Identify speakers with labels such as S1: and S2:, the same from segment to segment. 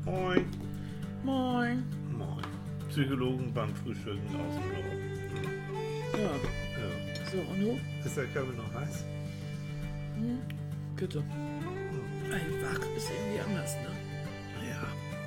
S1: Moin.
S2: Moin.
S1: Moin. Psychologen beim Frühstücken aus dem Norden.
S2: Ja,
S1: Ja.
S2: so und du?
S1: Ist der Körper noch heiß?
S2: Bitte. Einfach ist irgendwie anders, ne?
S1: Ja.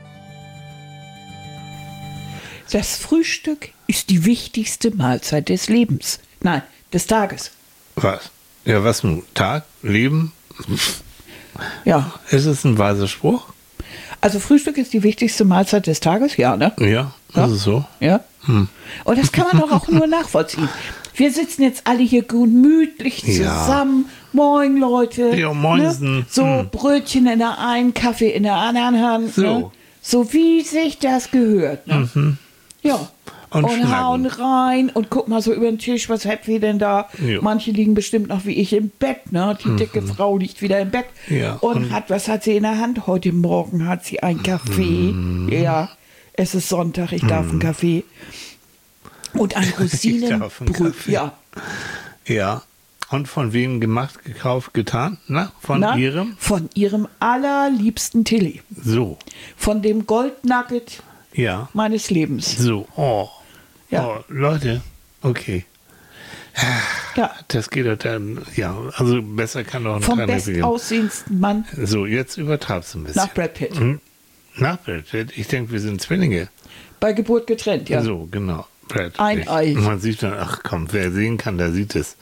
S3: Das Frühstück ist die wichtigste Mahlzeit des Lebens. Nein, des Tages.
S1: Was? Ja, was nun? Tag? Leben?
S3: Ja,
S1: Ist es ein weiser Spruch?
S3: also Frühstück ist die wichtigste Mahlzeit des Tages, ja, ne?
S1: Ja,
S3: Ja.
S1: ist es so?
S3: Ja. Und das kann man doch auch nur nachvollziehen. Wir sitzen jetzt alle hier gemütlich
S1: Ja.
S3: zusammen. Moin, Leute.
S1: Ja, moinsen.
S3: Ne? So Brötchen in der einen, Kaffee in der anderen Hand.
S1: So.
S3: Ne? So wie sich das gehört. Ne? Ja.
S1: Und
S3: Und
S1: schnacken.
S3: hauen rein und guck mal so über den Tisch, was habt ihr denn da?
S1: Ja.
S3: Manche liegen bestimmt noch wie ich im Bett, ne? Die dicke Frau liegt wieder im Bett
S1: Ja,
S3: und
S1: und-
S3: was hat sie in der Hand? Heute Morgen hat sie einen Kaffee. Ja, es ist Sonntag, ich darf einen Kaffee. Und ein
S1: darf einen
S3: Rosinenbrötchen.
S1: Kaffee.
S3: Ja,
S1: Ja. Und von wem gemacht, gekauft, getan? Na, von
S3: na,
S1: ihrem?
S3: von ihrem allerliebsten Tilly.
S1: So.
S3: Von dem Goldnugget
S1: Ja.
S3: meines Lebens.
S1: So. Oh.
S3: Ja.
S1: Oh, Leute. Okay.
S3: Ja,
S1: Das geht doch dann, ja, also besser kann doch ein
S3: vom
S1: kleiner geben.
S3: bestaussehendsten Mann
S1: So, jetzt übertreibst du ein bisschen.
S3: nach Brad Pitt.
S1: Nach Brad Pitt? Ich denke, wir sind Zwillinge.
S3: Bei Geburt getrennt, ja.
S1: So, genau. Brad
S3: Ein
S1: Pitt.
S3: Ei.
S1: Man sieht dann, ach komm, wer sehen kann, der sieht es.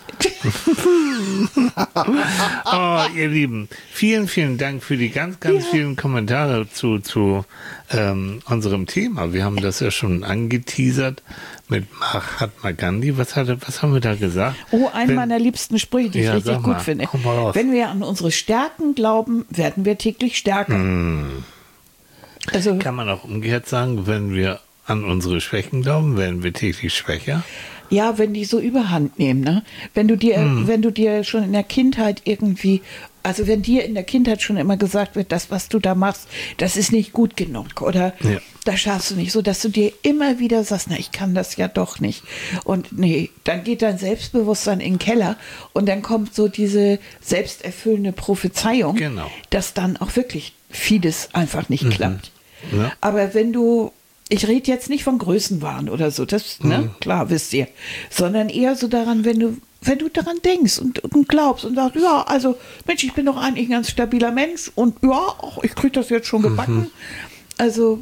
S1: Oh, ihr Lieben, vielen, vielen Dank für die ganz, ganz vielen Kommentare zu unserem Thema. Wir haben das ja schon angeteasert mit Mahatma Gandhi. Was haben wir da gesagt?
S3: Oh, einen
S1: Wenn-
S3: meiner liebsten Sprüche, die ich
S1: Ja,
S3: richtig
S1: sag
S3: gut
S1: mal,
S3: finde.
S1: komm mal raus.
S3: Wenn wir an unsere Stärken glauben, werden wir täglich stärker. Also,
S1: Kann man auch umgekehrt sagen, wenn wir an unsere Schwächen glauben, werden wir täglich schwächer?
S3: ja, wenn die so überhand nehmen, ne? Wenn du dir schon in der Kindheit irgendwie, also wenn dir in der Kindheit schon immer gesagt wird, das, was du da machst, das ist nicht gut genug oder
S1: Ja.
S3: das schaffst du nicht, so dass du dir immer wieder sagst, na, ich kann das ja doch nicht. Und nee, dann geht dein Selbstbewusstsein in den Keller und dann kommt so diese selbsterfüllende Prophezeiung,
S1: Genau.
S3: dass dann auch wirklich vieles einfach nicht klappt.
S1: Ja.
S3: Aber wenn du, ich rede jetzt nicht von Größenwahn oder so, das, ne, klar, wisst ihr, sondern eher so daran, wenn du daran denkst und glaubst und sagst, ja, also, Mensch, ich bin doch eigentlich ein ganz stabiler Mensch und ja, ach, ich kriege das jetzt schon gebacken. Also,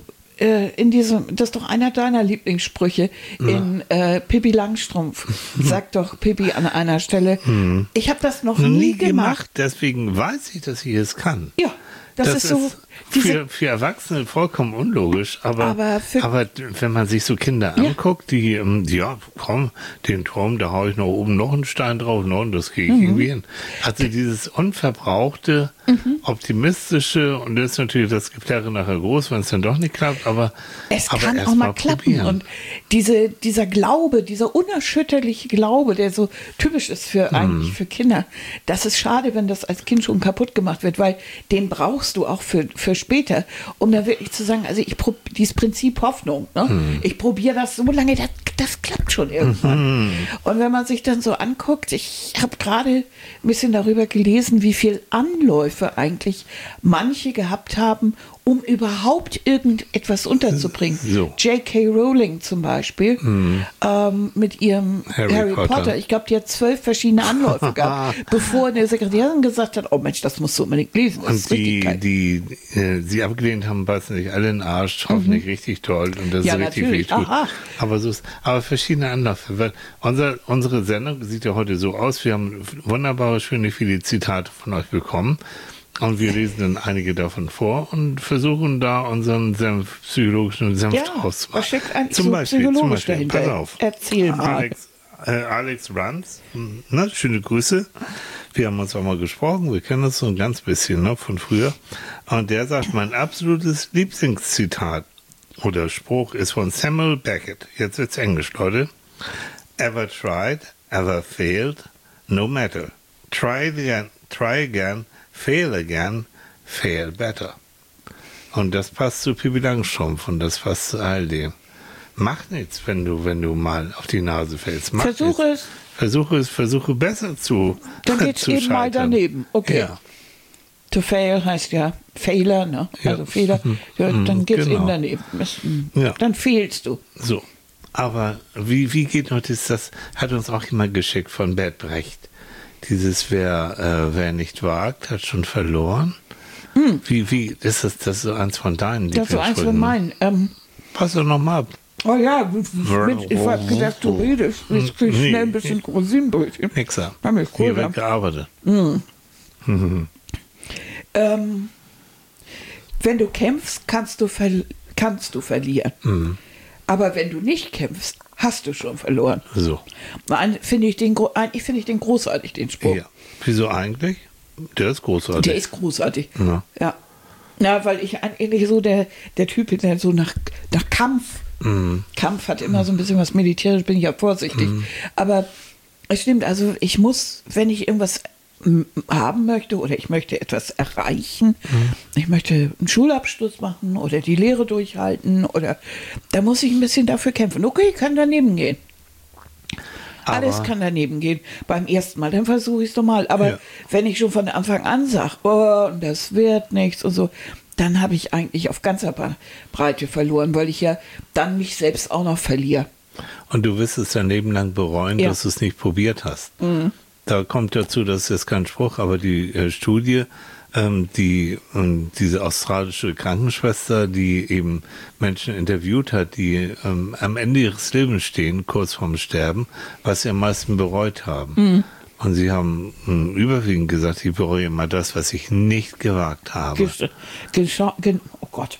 S3: das ist doch einer deiner Lieblingssprüche in Pippi Langstrumpf. Sagt doch Pippi an einer Stelle, ich habe das noch nie gemacht.
S1: Deswegen weiß ich, dass ich es kann.
S3: Ja, das ist so.
S1: Für Erwachsene vollkommen unlogisch, aber wenn man sich so Kinder
S3: Ja.
S1: anguckt, die, ja, komm, den Turm, da hau ich noch oben noch einen Stein drauf, und das kriege ich irgendwie hin. Also dieses unverbrauchte, optimistische, und das ist natürlich das Geplärre nachher groß, wenn es dann doch nicht klappt, aber
S3: Es
S1: aber
S3: kann
S1: erst
S3: auch mal klappen.
S1: probieren.
S3: Und dieser Glaube, dieser unerschütterliche Glaube, der so typisch ist eigentlich für Kinder, das ist schade, wenn das als Kind schon kaputt gemacht wird, weil den brauchst du auch für später, um da wirklich zu sagen, also dieses Prinzip Hoffnung, ne? Ich probiere das so lange, das klappt schon irgendwann. Und wenn man sich dann so anguckt, ich habe gerade ein bisschen darüber gelesen, wie viel Anläufe eigentlich manche gehabt haben, um überhaupt irgendetwas unterzubringen.
S1: So.
S3: J.K. Rowling zum Beispiel mit ihrem
S1: Harry
S3: Harry Potter. Ich glaube, die hat 12 verschiedene Anläufe gehabt, bevor eine Sekretärin gesagt hat, oh Mensch, das musst du unbedingt lesen. Das
S1: Und
S3: ist richtig geil.
S1: die sie abgelehnt haben, beißen sich alle in den Arsch, hoffentlich richtig toll und das
S3: Ja,
S1: ist richtig
S3: natürlich.
S1: gut.
S3: Aha.
S1: Aber verschiedene Anläufe. Weil unsere Sendung sieht ja heute so aus, wir haben wunderbare, schöne, viele Zitate von euch bekommen und wir lesen dann einige davon vor und versuchen da unseren psychologischen Senf
S3: Ja,
S1: draus zu
S3: was
S1: machen.
S3: steckt eigentlich
S1: Zum
S3: so
S1: Beispiel,
S3: psychologisch dahinter?
S1: pass auf.
S3: Erzähl mal.
S1: Alex Ranz, ne, schöne Grüße. Wir haben uns auch mal gesprochen, wir kennen uns so ein ganz bisschen, ne, von früher. Und der sagt, mein absolutes Lieblingszitat oder Spruch ist von Samuel Beckett. Jetzt wird's Englisch, Leute. Ever tried, ever failed, no matter. Try again, fail better. Und das passt zu Pippi Langstrumpf und das passt zu all dem. Mach nichts, wenn du mal auf die Nase fällst. Mach
S3: Versuche
S1: nichts. Versuche besser zu
S3: Dann geht's
S1: zu
S3: eben mal
S1: scheitern.
S3: daneben. Okay.
S1: Ja.
S3: To fail heißt ja Fehler, ne?
S1: Ja.
S3: Also Fehler. Ja, dann geht's
S1: Genau.
S3: eben daneben.
S1: Ja.
S3: Dann fehlst du.
S1: So. Aber wie geht noch das hat uns auch jemand geschickt von Bert Brecht. Dieses, wer nicht wagt, hat schon verloren. Wie ist das ist so eins von deinen
S3: Das ist so eins von
S1: Lieblingssprüchen?
S3: meinen.
S1: Pass doch noch mal ab.
S3: Oh ja, ich hab gedacht, du redest. Jetzt krieg ich
S1: Nee.
S3: schnell ein bisschen Rosinenbrötchen.
S1: Nixer.
S3: Hab ich
S1: Hier
S3: cool,
S1: wird gearbeitet.
S3: Wenn du kämpfst, kannst du verlieren. Aber wenn du nicht kämpfst, hast du schon verloren.
S1: So.
S3: Eigentlich finde ich den großartig, den Spruch.
S1: Ja. Wieso eigentlich? Der ist großartig.
S3: Der ist großartig.
S1: Ja.
S3: Ja. Ja, weil ich eigentlich so der Typ bin, der so nach Kampf. Kampf hat immer so ein bisschen was militärisch, bin ich ja vorsichtig. Aber es stimmt, also ich muss, wenn ich irgendwas haben möchte oder ich möchte etwas erreichen, ich möchte einen Schulabschluss machen oder die Lehre durchhalten oder da muss ich ein bisschen dafür kämpfen. Okay, kann daneben gehen. Alles kann daneben gehen. Beim ersten Mal, dann versuche ich es nochmal. Aber
S1: Ja.
S3: wenn ich schon von Anfang an sage, oh, das wird nichts und so, dann habe ich eigentlich auf ganzer Breite verloren, weil ich ja dann mich selbst auch noch verliere.
S1: Und du wirst es dein Leben lang bereuen,
S3: Ja.
S1: dass du es nicht probiert hast. Da kommt dazu, das ist jetzt kein Spruch, aber die Studie, diese australische Krankenschwester, die eben Menschen interviewt hat, die am Ende ihres Lebens stehen, kurz vorm Sterben, was sie am meisten bereut haben. Und sie haben überwiegend gesagt, ich bereue immer das, was ich nicht gewagt habe.
S3: Oh Gott.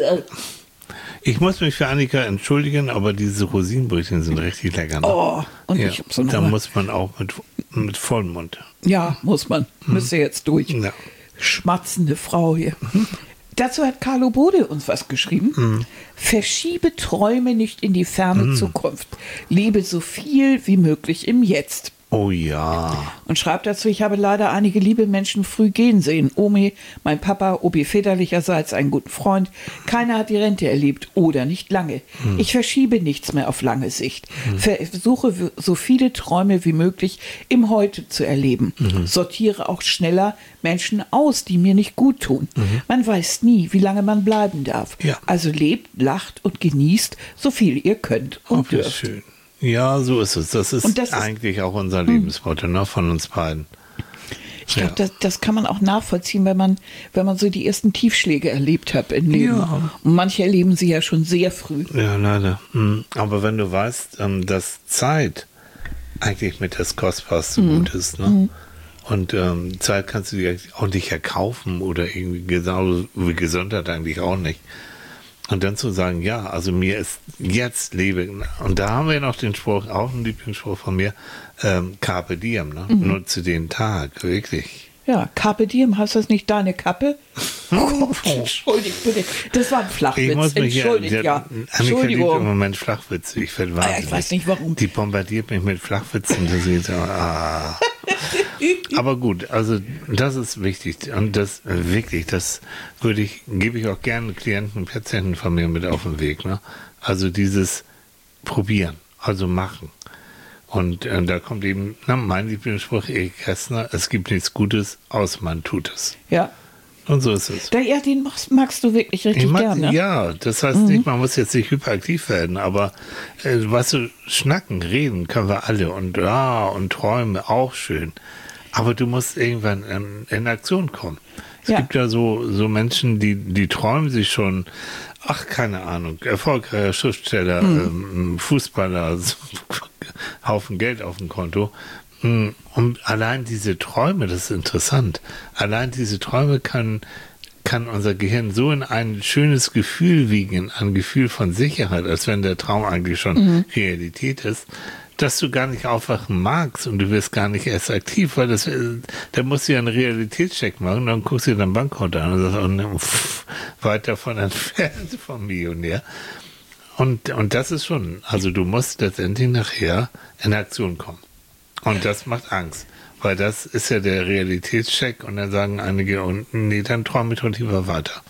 S1: Ich muss mich für Annika entschuldigen, aber diese Rosinenbrötchen sind richtig lecker. Ne?
S3: Oh, und
S1: Ja,
S3: ich habe so
S1: da
S3: Hunger.
S1: muss man auch mit vollem Mund.
S3: Ja, muss man. Müsste jetzt durch.
S1: Ja.
S3: Schmatzende Frau hier. Dazu hat Carlo Bode uns was geschrieben. Verschiebe Träume nicht in die ferne Zukunft. Lebe so viel wie möglich im Jetzt.
S1: Oh ja.
S3: Und schreibt dazu, ich habe leider einige liebe Menschen früh gehen sehen. Omi, mein Papa, Obi väterlicherseits, einen guten Freund. Keiner hat die Rente erlebt oder nicht lange. Ich verschiebe nichts mehr auf lange Sicht. Versuche so viele Träume wie möglich im Heute zu erleben. Sortiere auch schneller Menschen aus, die mir nicht gut tun. Man weiß nie, wie lange man bleiben darf.
S1: Ja.
S3: Also lebt, lacht und genießt, so viel ihr könnt
S1: Oh,
S3: und
S1: wie
S3: dürft.
S1: schön. Ja, so ist es. Das ist,
S3: Und das ist-
S1: eigentlich auch unser Lebensmotto, ne, von uns beiden.
S3: Ich glaube, das kann man auch nachvollziehen, wenn man so die ersten Tiefschläge erlebt hat im Leben.
S1: Ja.
S3: Und manche erleben sie ja schon sehr früh.
S1: Ja, leider. Aber wenn du weißt, dass Zeit eigentlich mit das kostbarste Gut ist, ne? Und Zeit kannst du dir auch nicht erkaufen oder irgendwie genauso wie Gesundheit eigentlich auch nicht. Und dann zu sagen, ja, also mir ist jetzt Lebe. Und da haben wir noch den Spruch, auch ein Lieblingsspruch von mir, Carpe Diem, ne? Nutze den Tag, wirklich.
S3: Ja, Carpe Diem, heißt das nicht deine Kappe? Oh, Entschuldigt bitte, das war ein
S1: Ich
S3: Flachwitz.
S1: muss mich
S3: Entschuldigt, ja.
S1: Annika liebt im
S3: Entschuldigung.
S1: Moment Flachwitze. Ich werde wahnsinnig.
S3: ich weiß nicht, warum.
S1: Die bombardiert mich mit Flachwitzen. Das ist so, Aber gut, also das ist wichtig. Und das wirklich, das gebe ich auch gerne Klienten, Patienten von mir mit auf den Weg. Ne? Also dieses Probieren, also machen. Und da kommt eben mein Lieblingsspruch, Erik Kästner, es gibt nichts Gutes, außer man tut es.
S3: Ja.
S1: Und so ist es.
S3: Ja, den magst du wirklich richtig gerne.
S1: Ja, das heißt nicht, man muss jetzt nicht hyperaktiv werden, aber weißt du, schnacken, reden können wir alle und Träume auch schön. Aber du musst irgendwann in Aktion kommen. Es gibt ja so Menschen, die träumen sich schon, keine Ahnung, erfolgreicher Schriftsteller, Fußballer, Haufen Geld auf dem Konto. Und allein diese Träume, das ist interessant. Allein diese Träume kann unser Gehirn so in ein schönes Gefühl wiegen, ein Gefühl von Sicherheit, als wenn der Traum eigentlich schon Realität ist, dass du gar nicht aufwachen magst und du wirst gar nicht erst aktiv, weil da musst du ja einen Realitätscheck machen, dann guckst du dir dein Bankkonto an und sagst, weit davon entfernt vom Millionär. Und das ist schon, also du musst letztendlich nachher in Aktion kommen. Und das macht Angst, weil das ist ja der Realitätscheck und dann sagen einige, nee, dann träum ich doch lieber weiter.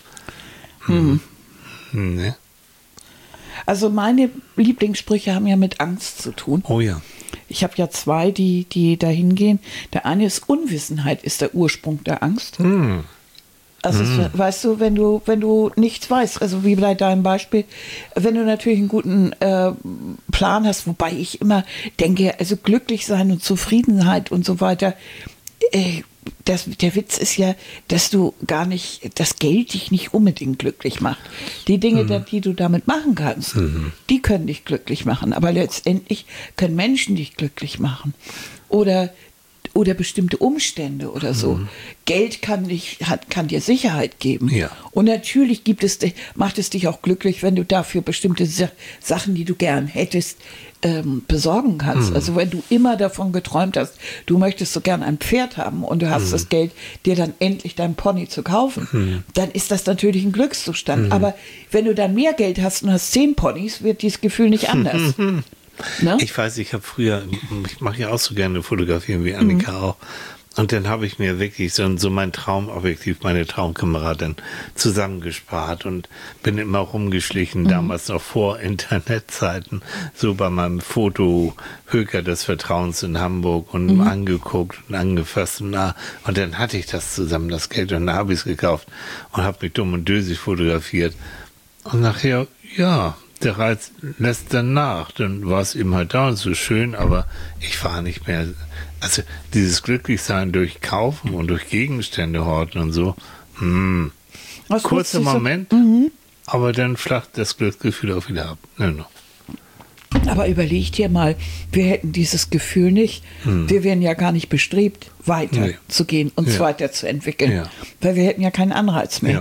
S1: Nee.
S3: Also meine Lieblingssprüche haben ja mit Angst zu tun.
S1: Oh ja.
S3: Ich habe ja zwei, die dahin gehen. Der eine ist Unwissenheit ist der Ursprung der Angst. Also weißt du, wenn du nichts weißt, also wie bei deinem Beispiel, wenn du natürlich einen guten Plan hast, wobei ich immer denke, also glücklich sein und Zufriedenheit und so weiter, der Witz ist ja, dass du gar nicht, das Geld dich nicht unbedingt glücklich macht. Die Dinge, die du damit machen kannst, die können dich glücklich machen. Aber letztendlich können Menschen dich glücklich machen. Oder bestimmte Umstände oder so. Geld kann dir Sicherheit geben.
S1: Ja.
S3: Und natürlich macht es dich auch glücklich, wenn du dafür bestimmte Sachen, die du gern hättest, besorgen kannst. Also wenn du immer davon geträumt hast, du möchtest so gern ein Pferd haben und du hast das Geld, dir dann endlich dein Pony zu kaufen, dann ist das natürlich ein Glückszustand. Aber wenn du dann mehr Geld hast und hast 10 Ponys, wird dieses Gefühl nicht anders. Ne?
S1: Ich weiß, ich mache ja auch so gerne Fotografieren wie Annika auch. Und dann habe ich mir wirklich so mein Traumobjektiv, meine Traumkamera dann zusammengespart und bin immer rumgeschlichen, damals noch vor Internetzeiten, so bei meinem Fotohöker des Vertrauens in Hamburg und angeguckt und angefasst und dann hatte ich das zusammen, das Geld, und dann habe ich es gekauft und habe mich dumm und dösig fotografiert. Und nachher, ja, der Reiz lässt dann nach. Dann war es eben halt da und so schön, aber ich war nicht mehr, also dieses Glücklichsein durch Kaufen und durch Gegenstände horten und so, kurzer Moment, aber dann flacht das Glücksgefühl auch wieder ab. No.
S3: Aber überleg dir mal, wir hätten dieses Gefühl nicht, wir wären ja gar nicht bestrebt, weiter zu gehen, uns weiterzuentwickeln, weil wir hätten ja keinen Anreiz mehr.
S1: Ja.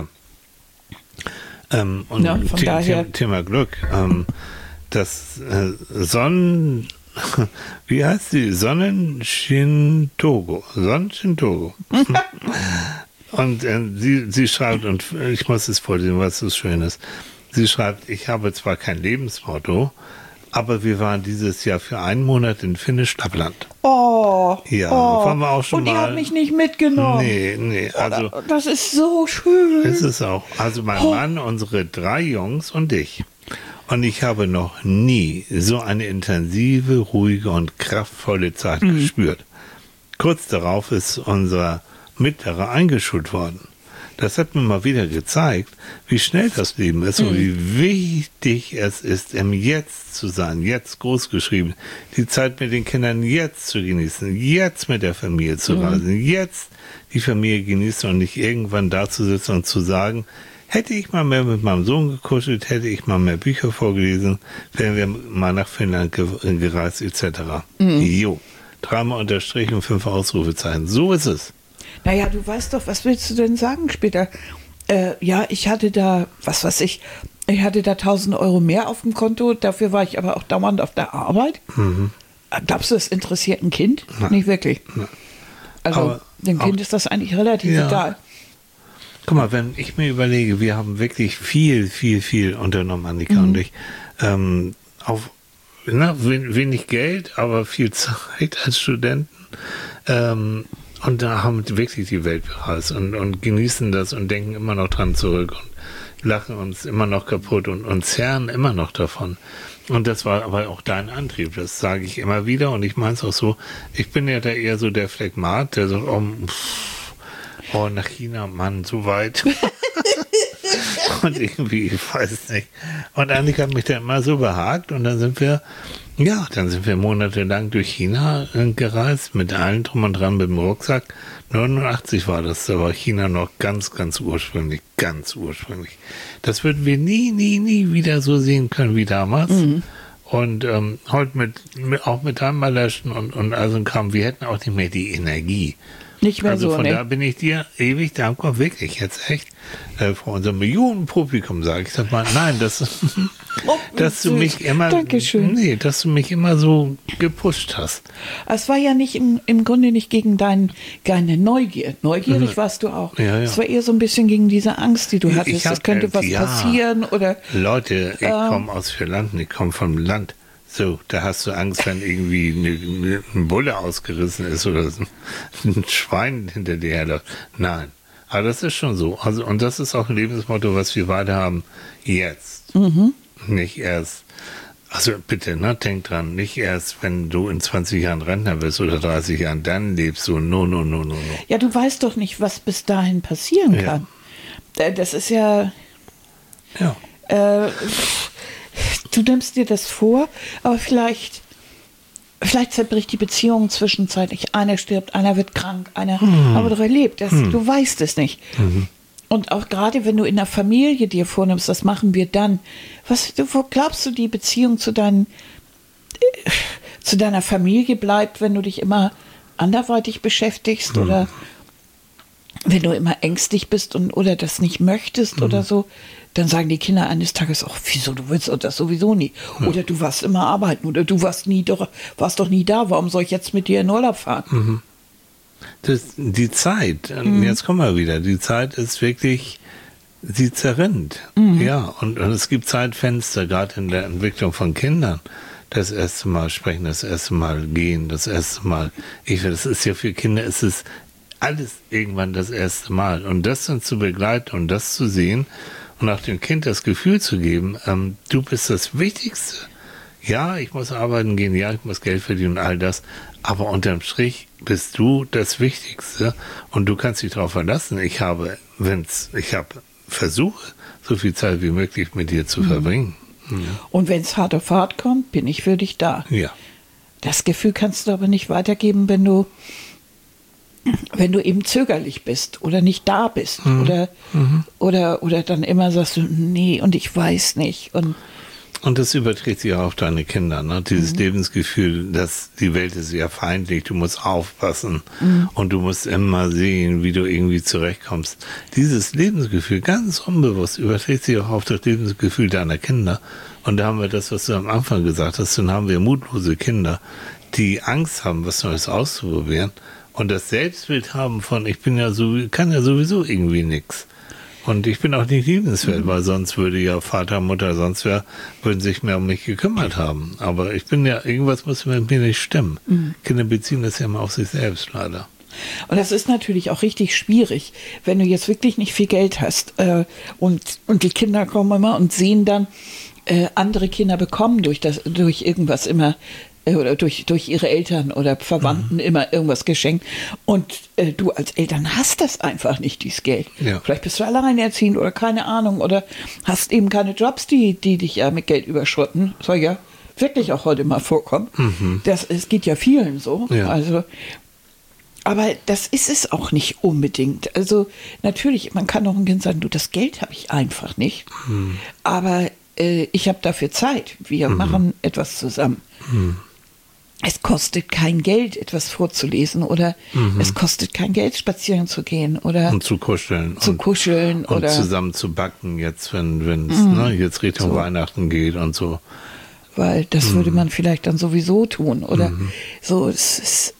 S1: Und
S3: von daher
S1: Thema Glück, das wie heißt die? Sonnenshintogo. Und sie schreibt, und ich muss es vorlesen, was so schön ist. Sie schreibt, ich habe zwar kein Lebensmotto, aber wir waren dieses Jahr für einen Monat in Finnisch-Lappland. Ja, waren wir auch schon mal.
S3: Und ihr habt mich nicht mitgenommen.
S1: Nee, also.
S3: Das ist so schön.
S1: Ist es auch. Also mein Mann, unsere 3 Jungs und ich. Und ich habe noch nie so eine intensive, ruhige und kraftvolle Zeit gespürt. Kurz darauf ist unser Mittlerer eingeschult worden. Das hat mir mal wieder gezeigt, wie schnell das Leben ist und wie wichtig es ist, im Jetzt zu sein, jetzt großgeschrieben, die Zeit mit den Kindern jetzt zu genießen, jetzt mit der Familie zu reisen, jetzt die Familie genießen und nicht irgendwann da zu sitzen und zu sagen, hätte ich mal mehr mit meinem Sohn gekuschelt, hätte ich mal mehr Bücher vorgelesen, wären wir mal nach Finnland gereist etc. Jo, 3-mal unterstrichen, 5 Ausrufezeichen, so ist es.
S3: Naja, du weißt doch, was willst du denn sagen später? Ja, ich hatte da, was weiß ich hatte da 1.000 Euro mehr auf dem Konto, dafür war ich aber auch dauernd auf der Arbeit. Glaubst du, das interessiert ein Kind? Nein. Nicht wirklich. Nein. Also aber dem Kind ist das eigentlich relativ egal.
S1: Guck mal, wenn ich mir überlege, wir haben wirklich viel unternommen, Annika und ich, auf wenig Geld, aber viel Zeit als Studenten, und da haben wir wirklich die Welt bereist und genießen das und denken immer noch dran zurück und lachen uns immer noch kaputt und zerren immer noch davon. Und das war aber auch dein Antrieb, das sage ich immer wieder und ich meine es auch so, ich bin ja da eher so der Phlegmat, der sagt, nach China, Mann, so weit. Und irgendwie, ich weiß es nicht. Und Annika hat mich dann immer so behagt und dann sind wir monatelang durch China gereist, mit allen drum und dran, mit dem Rucksack. 89 war das, da war China noch ganz ursprünglich. Das würden wir nie wieder so sehen können wie damals. Und heute auch mit Timeballation und all so ein Kram, wir hätten auch nicht mehr die Energie.
S3: Nicht mehr
S1: also
S3: so,
S1: von da bin ich dir ewig dankbar, wirklich, jetzt echt, vor unserem Millionenpublikum sage ich das mal, nein, dass du mich immer, dass du mich immer so gepusht hast.
S3: Es war ja nicht im Grunde nicht gegen deine Neugier. Neugierig warst du auch.
S1: Ja.
S3: Es war eher so ein bisschen gegen diese Angst, die du hattest. Es könnte was passieren oder.
S1: Leute, ich komme aus Vierlanden, ich komme vom Land. So, da hast du Angst, wenn irgendwie ein Bulle ausgerissen ist oder ein Schwein hinter dir herläuft. Nein, aber das ist schon so. Also, und das ist auch ein Lebensmotto, was wir beide haben. Jetzt. Nicht erst. Also bitte, denk dran, nicht erst, wenn du in 20 Jahren Rentner bist oder 30 Jahren, dann lebst du. No.
S3: Ja, du weißt doch nicht, was bis dahin passieren kann. Das ist ja,
S1: Ja.
S3: du nimmst dir das vor, aber vielleicht zerbricht die Beziehung zwischenzeitlich. Einer stirbt, einer wird krank, einer aber doch erlebt. Du weißt es nicht. Und auch gerade wenn du in der Familie dir vornimmst, das machen wir dann. Wo glaubst du, die Beziehung zu deiner Familie bleibt, wenn du dich immer anderweitig beschäftigst oder wenn du immer ängstlich bist oder das nicht möchtest oder so, dann sagen die Kinder eines Tages auch, wieso, du willst das sowieso nie. Oder du warst immer arbeiten oder du warst doch nie da, warum soll ich jetzt mit dir in Urlaub fahren?
S1: Die Zeit, jetzt kommen wir wieder, die Zeit ist wirklich, sie zerrinnt. Ja, und es gibt Zeitfenster, gerade in der Entwicklung von Kindern. Das erste Mal sprechen, das erste Mal gehen, das erste Mal, das ist ja für Kinder, es ist alles irgendwann das erste Mal. Und das dann zu begleiten und das zu sehen und auch dem Kind das Gefühl zu geben, du bist das Wichtigste. Ja, ich muss arbeiten gehen, ja, ich muss Geld verdienen und all das, aber unterm Strich bist du das Wichtigste und du kannst dich darauf verlassen. Ich versuche, so viel Zeit wie möglich mit dir zu verbringen.
S3: Und wenn es hart auf hart kommt, bin ich für dich da.
S1: Ja.
S3: Das Gefühl kannst du aber nicht weitergeben, wenn du eben zögerlich bist oder nicht da bist oder dann immer sagst du, nee, und ich weiß nicht.
S1: Und das überträgt sich auch auf deine Kinder, ne? Dieses Lebensgefühl, dass die Welt ist sehr feindlich, du musst aufpassen und du musst immer sehen, wie du irgendwie zurechtkommst. Dieses Lebensgefühl, ganz unbewusst, überträgt sich auch auf das Lebensgefühl deiner Kinder. Und da haben wir das, was du am Anfang gesagt hast, dann haben wir mutlose Kinder, die Angst haben, was Neues auszuprobieren und das Selbstbild haben von, kann ja sowieso irgendwie nichts. Und ich bin auch nicht liebenswert, weil sonst würde ja Vater, Mutter, würden sich mehr um mich gekümmert haben. Aber irgendwas muss mit mir nicht stimmen. Kinder beziehen das ja immer auf sich selbst, leider.
S3: Und das ist natürlich auch richtig schwierig, wenn du jetzt wirklich nicht viel Geld hast und die Kinder kommen immer und sehen dann, andere Kinder bekommen durch irgendwas immer oder durch ihre Eltern oder Verwandten immer irgendwas geschenkt. Und du als Eltern hast das einfach nicht, dieses Geld.
S1: Ja.
S3: Vielleicht bist du alleinerziehend oder keine Ahnung oder hast eben keine Jobs, die dich ja mit Geld überschütten. Soll ja wirklich auch heute mal vorkommen. Es geht ja vielen so.
S1: Ja.
S3: Also, aber das ist es auch nicht unbedingt. Also natürlich, man kann auch ein Kind sagen, du, das Geld habe ich einfach nicht. Aber ich habe dafür Zeit. Wir machen etwas zusammen. Es kostet kein Geld, etwas vorzulesen oder es kostet kein Geld, spazieren zu gehen oder
S1: und zu kuscheln.
S3: Und
S1: oder zusammen zu backen, jetzt wenn es jetzt Richtung Weihnachten geht und so.
S3: Weil das würde man vielleicht dann sowieso tun oder so. Es ist,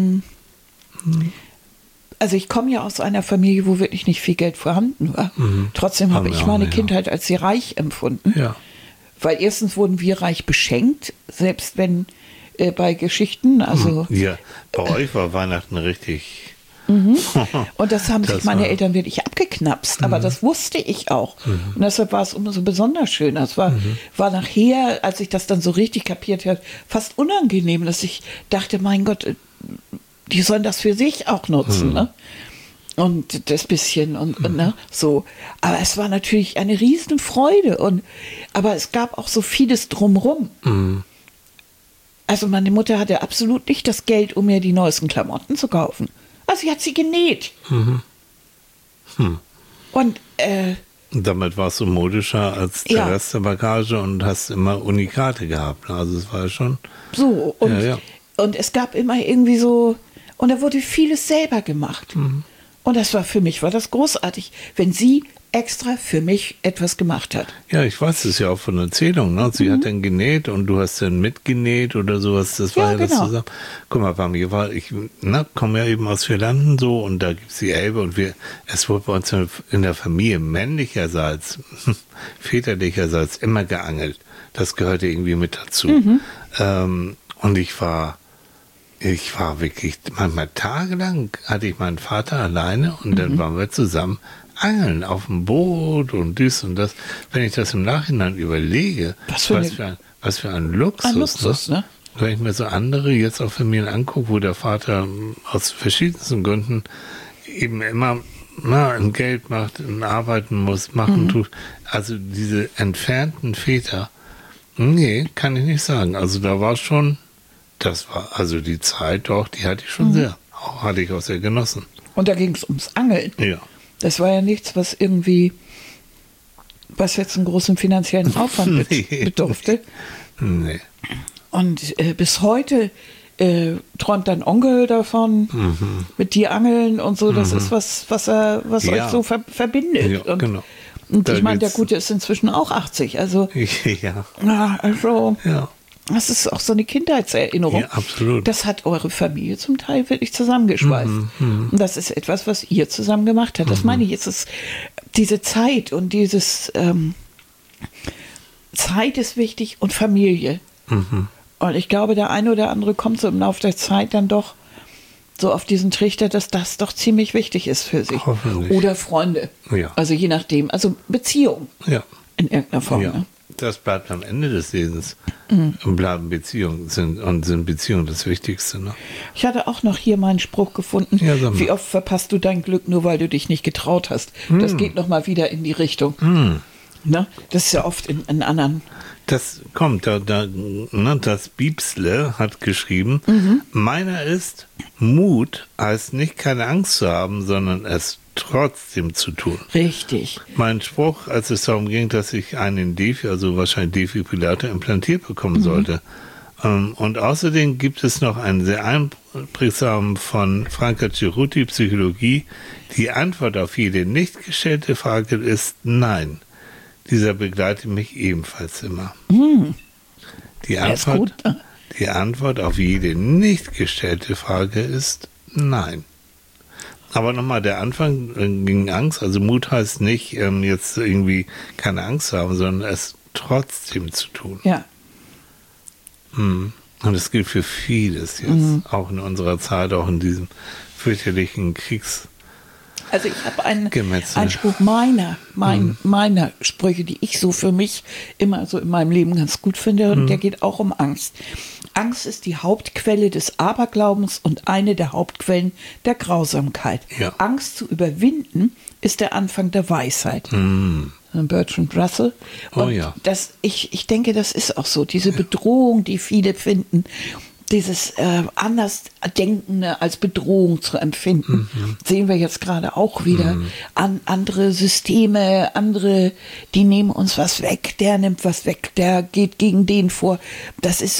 S3: also ich komme ja aus einer Familie, wo wirklich nicht viel Geld vorhanden war. Trotzdem habe ich meine Kindheit als sehr reich empfunden.
S1: Ja.
S3: Weil erstens wurden wir reich beschenkt, selbst wenn bei Geschichten, also
S1: ja, bei euch war Weihnachten richtig.
S3: Und das haben sich meine Eltern wirklich abgeknapst, aber das wusste ich auch. Und deshalb war es umso besonders schön. Das war nachher, als ich das dann so richtig kapiert habe, fast unangenehm, dass ich dachte, mein Gott, die sollen das für sich auch nutzen, ne? Und das bisschen und ne, so. Aber es war natürlich eine riesen Freude aber es gab auch so vieles drumrum. Also meine Mutter hatte absolut nicht das Geld, um mir die neuesten Klamotten zu kaufen. Also sie hat sie genäht. Und
S1: damit warst du modischer als der Rest der Bagage und hast immer Unikate gehabt. Also es war ja schon...
S3: So, und es gab immer irgendwie so... Und da wurde vieles selber gemacht. Und für mich war das großartig, wenn sie extra für mich etwas gemacht hat.
S1: Ja, ich weiß es ja auch von Erzählungen. Ne? Sie hat dann genäht und du hast dann mitgenäht oder sowas. Das war ja das zusammen. Guck mal, bei mir komme ja eben aus Vierlanden so und da gibt es die Elbe und es wurde bei uns in der Familie männlicherseits, väterlicherseits immer geangelt. Das gehörte irgendwie mit dazu. Und ich war wirklich, manchmal tagelang hatte ich meinen Vater alleine und dann waren wir zusammen angeln auf dem Boot und dies und das. Wenn ich das im Nachhinein überlege, was für ein Luxus.
S3: Ein Luxus, ne?
S1: Wenn ich mir so andere jetzt auch Familien angucke, wo der Vater aus verschiedensten Gründen eben immer ein Geld macht, arbeiten muss, machen tut. Also diese entfernten Väter, nee, kann ich nicht sagen. Also da war schon, das war, also die Zeit doch, die hatte ich schon sehr. Hatte ich auch sehr genossen.
S3: Und da ging es ums Angeln.
S1: Ja.
S3: Das war ja nichts, was jetzt einen großen finanziellen Aufwand bedurfte.
S1: Nee.
S3: Und bis heute träumt dein Onkel davon, mit dir angeln und so. Das ist was euch so verbindet.
S1: Ja, genau.
S3: Und
S1: Da
S3: ich meine, der
S1: geht's-
S3: Gute ist inzwischen auch 80. Also,
S1: Ja.
S3: also
S1: Ja.
S3: das ist auch so eine Kindheitserinnerung.
S1: Ja, absolut.
S3: Das hat eure Familie zum Teil wirklich zusammengeschweißt. Und das ist etwas, was ihr zusammen gemacht habt. Das meine ich, es ist diese Zeit und dieses Zeit ist wichtig und Familie. Und ich glaube, der eine oder andere kommt so im Laufe der Zeit dann doch so auf diesen Trichter, dass das doch ziemlich wichtig ist für sich.
S1: Hoffentlich.
S3: Oder Freunde.
S1: Ja.
S3: Also je nachdem. Also Beziehung
S1: Ja.
S3: in irgendeiner Form.
S1: Ja.
S3: Ne?
S1: Das bleibt am Ende des Lebens. Bleiben Beziehungen sind Beziehungen das Wichtigste. Ne?
S3: Ich hatte auch noch hier meinen Spruch gefunden.
S1: Ja, sag mal.
S3: Wie oft verpasst du dein Glück, nur weil du dich nicht getraut hast? Das geht noch mal wieder in die Richtung. Ne? Das ist ja oft in anderen.
S1: Das kommt, das Biebsle hat geschrieben, meiner ist, Mut heißt nicht keine Angst zu haben, sondern es trotzdem zu tun.
S3: Richtig.
S1: Mein Spruch, als es darum ging, dass ich einen Defi, also wahrscheinlich Defibrillator, implantiert bekommen sollte. Und außerdem gibt es noch einen sehr einprägsamen von Franca Ceruti, Psychologie. Die Antwort auf jede nicht gestellte Frage ist Nein. Dieser begleitet mich ebenfalls immer. Die
S3: ist gut.
S1: Die Antwort auf jede nicht gestellte Frage ist Nein. Aber nochmal, der Anfang gegen Angst, also Mut heißt nicht, jetzt irgendwie keine Angst haben, sondern es trotzdem zu tun.
S3: Ja.
S1: Und das gilt für vieles jetzt, auch in unserer Zeit, auch in diesem fürchterlichen Kriegs.
S3: Also ich habe einen
S1: Gemetzel.
S3: Spruch meiner Sprüche, die ich so für mich immer so in meinem Leben ganz gut finde, und der geht auch um Angst. Angst ist die Hauptquelle des Aberglaubens und eine der Hauptquellen der Grausamkeit.
S1: Ja.
S3: Angst zu überwinden ist der Anfang der Weisheit. Bertrand Russell.
S1: Oh
S3: Und
S1: ja.
S3: ich denke, das ist auch so. Diese Bedrohung, die viele finden, dieses Andersdenkende als Bedrohung zu empfinden, sehen wir jetzt gerade auch wieder. Andere Systeme, die nehmen uns was weg, der nimmt was weg, der geht gegen den vor. Das ist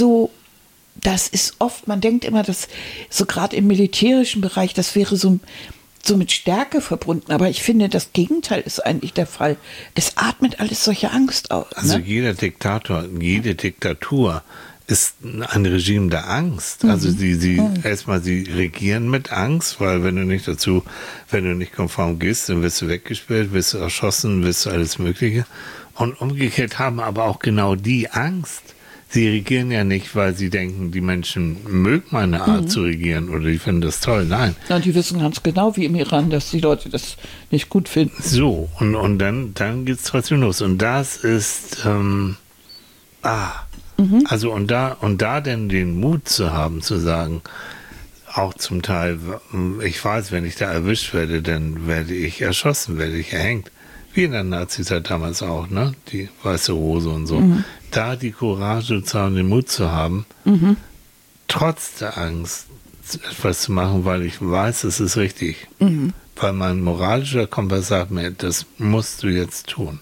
S3: oft, man denkt immer, dass so gerade im militärischen Bereich, das wäre so mit Stärke verbunden. Aber ich finde, das Gegenteil ist eigentlich der Fall. Es atmet alles solche Angst aus.
S1: Also
S3: Ne?
S1: jeder Diktator, jede Diktatur ist ein Regime der Angst. Also sie erstmal, sie regieren mit Angst, weil wenn du nicht konform gehst, dann wirst du weggesperrt, wirst du erschossen, wirst du alles Mögliche. Und umgekehrt haben aber auch genau die Angst. Sie regieren ja nicht, weil sie denken, die Menschen mögen meine Art zu regieren oder die finden das toll. Nein.
S3: Ja, die wissen ganz genau, wie im Iran, dass die Leute das nicht gut finden.
S1: So, und dann geht's trotzdem los. Und das ist, also und da denn den Mut zu haben, zu sagen, auch zum Teil, ich weiß, wenn ich da erwischt werde, dann werde ich erschossen, werde ich erhängt. Wie in der Nazizeit damals auch, ne? Die weiße Rose und so. Da die Courage zu haben, den Mut zu haben, trotz der Angst etwas zu machen, weil ich weiß, es ist richtig. Weil mein moralischer Kompass sagt mir, das musst du jetzt tun.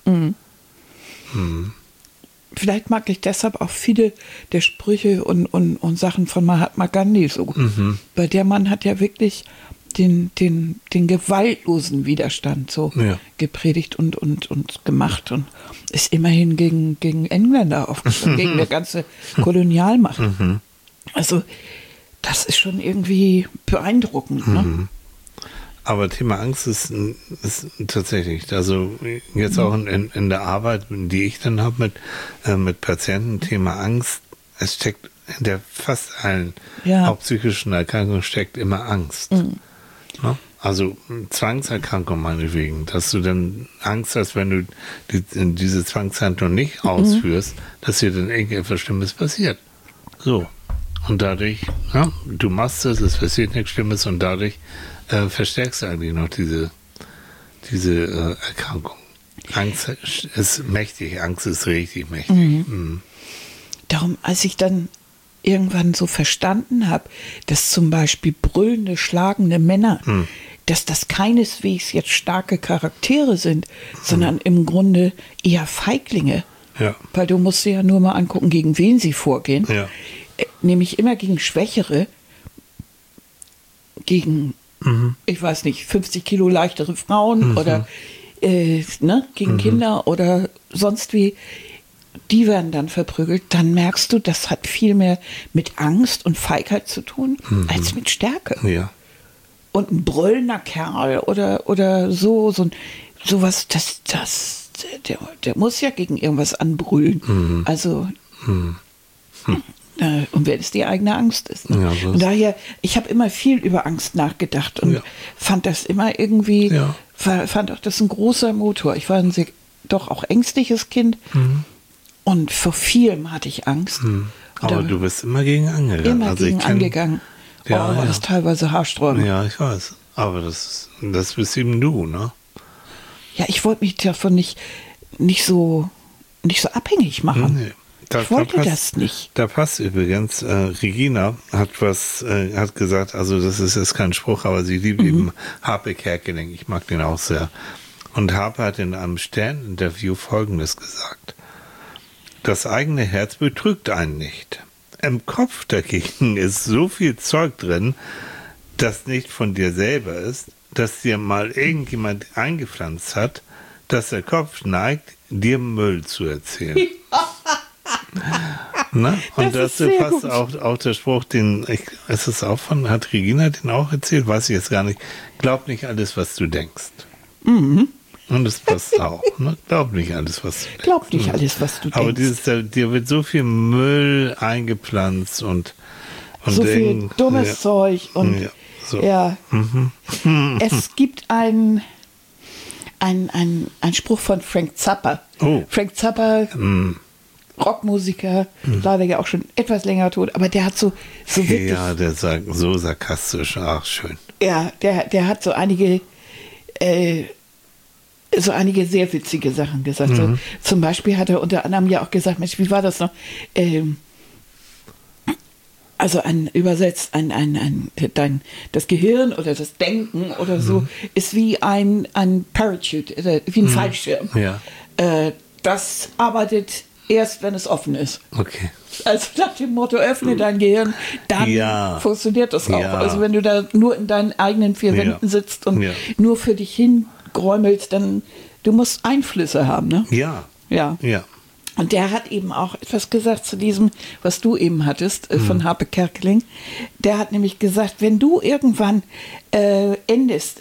S3: Vielleicht mag ich deshalb auch viele der Sprüche und Sachen von Mahatma Gandhi so. Weil der Mann hat ja wirklich den gewaltlosen Widerstand so gepredigt und gemacht und ist immerhin gegen Engländer aufgestanden, gegen eine ganze Kolonialmacht. Also das ist schon irgendwie beeindruckend. Ne?
S1: Aber Thema Angst ist tatsächlich, also jetzt auch in der Arbeit, die ich dann habe mit Patienten, Thema Angst, es steckt hinter fast allen auch psychischen Erkrankungen steckt immer Angst. Ne? Also Zwangserkrankung meinetwegen, dass du dann Angst hast, wenn du diese Zwangshandlung nicht ausführst, dass dir dann irgendetwas Schlimmes passiert. So. Und dadurch, du machst es passiert nichts Schlimmes und dadurch verstärkst du eigentlich noch diese diese Erkrankung. Angst ist mächtig, Angst ist richtig mächtig.
S3: Darum, als ich dann irgendwann so verstanden habe, dass zum Beispiel brüllende, schlagende Männer, dass das keineswegs jetzt starke Charaktere sind, sondern im Grunde eher Feiglinge.
S1: Ja.
S3: Weil du musst dir ja nur mal angucken, gegen wen sie vorgehen.
S1: Ja.
S3: Nämlich immer gegen Schwächere, gegen, ich weiß nicht, 50 Kilo leichtere Frauen oder gegen Kinder oder sonst wie. Die werden dann verprügelt. Dann merkst du, das hat viel mehr mit Angst und Feigheit zu tun, als mit Stärke.
S1: Ja.
S3: Und ein brüllender Kerl oder sowas, der muss ja gegen irgendwas anbrüllen. Also, und wenn es die eigene Angst ist. Ne?
S1: Ja, so
S3: und daher, ich habe immer viel über Angst nachgedacht und fand das immer irgendwie, fand auch das ein großer Motor. Ich war ein sehr, doch auch ängstliches Kind und vor vielem hatte ich Angst.
S1: Aber du bist immer gegen angegangen.
S3: Immer gegen angegangen.
S1: Ja,
S3: war das teilweise haarsträubend.
S1: Ja, ich weiß. Aber das bist eben du, ne?
S3: Ja, ich wollte mich davon nicht so abhängig machen.
S1: Nee.
S3: Ich wollte das nicht.
S1: Da passt übrigens, Regina hat gesagt, also das ist jetzt kein Spruch, aber sie liebt eben Harpe Kerkeling. Ich mag den auch sehr. Und Harpe hat in einem Stern-Interview Folgendes gesagt: Das eigene Herz betrügt einen nicht. Im Kopf dagegen ist so viel Zeug drin, das nicht von dir selber ist, dass dir mal irgendjemand eingepflanzt hat, dass der Kopf neigt, dir Müll zu erzählen. Na? Und dazu passt auch der Spruch, ist es auch hat Regina den auch erzählt? Weiß ich jetzt gar nicht. Glaub nicht alles, was du denkst. Und das passt auch. Ne? Glaub nicht alles, was du denkst.
S3: Glaub nicht alles, was du
S1: Aber
S3: denkst.
S1: dir wird so viel Müll eingepflanzt und
S3: so viel dummes Zeug und Es gibt einen Spruch von Frank Zappa.
S1: Oh.
S3: Frank Zappa, Rockmusiker, leider ja auch schon etwas länger tot, aber der hat so wirklich...
S1: Ja, der sagt so sarkastisch, ach schön.
S3: Ja, der hat so einige sehr witzige Sachen gesagt. So, zum Beispiel hat er unter anderem ja auch gesagt, Mensch, wie war das noch? Also das Gehirn oder das Denken oder so ist wie ein Parachute, wie ein Fallschirm.
S1: Ja.
S3: Das arbeitet erst, wenn es offen ist.
S1: Okay.
S3: Also nach dem Motto, öffne dein Gehirn, dann funktioniert das auch.
S1: Ja.
S3: Also wenn du da nur in deinen eigenen vier Wänden sitzt und nur für dich hingräumelst, dann du musst Einflüsse haben, ne?
S1: Ja.
S3: Ja.
S1: Ja.
S3: Und der hat eben auch etwas gesagt zu diesem, was du eben hattest, von Harpe Kerkeling. Der hat nämlich gesagt, wenn du irgendwann endest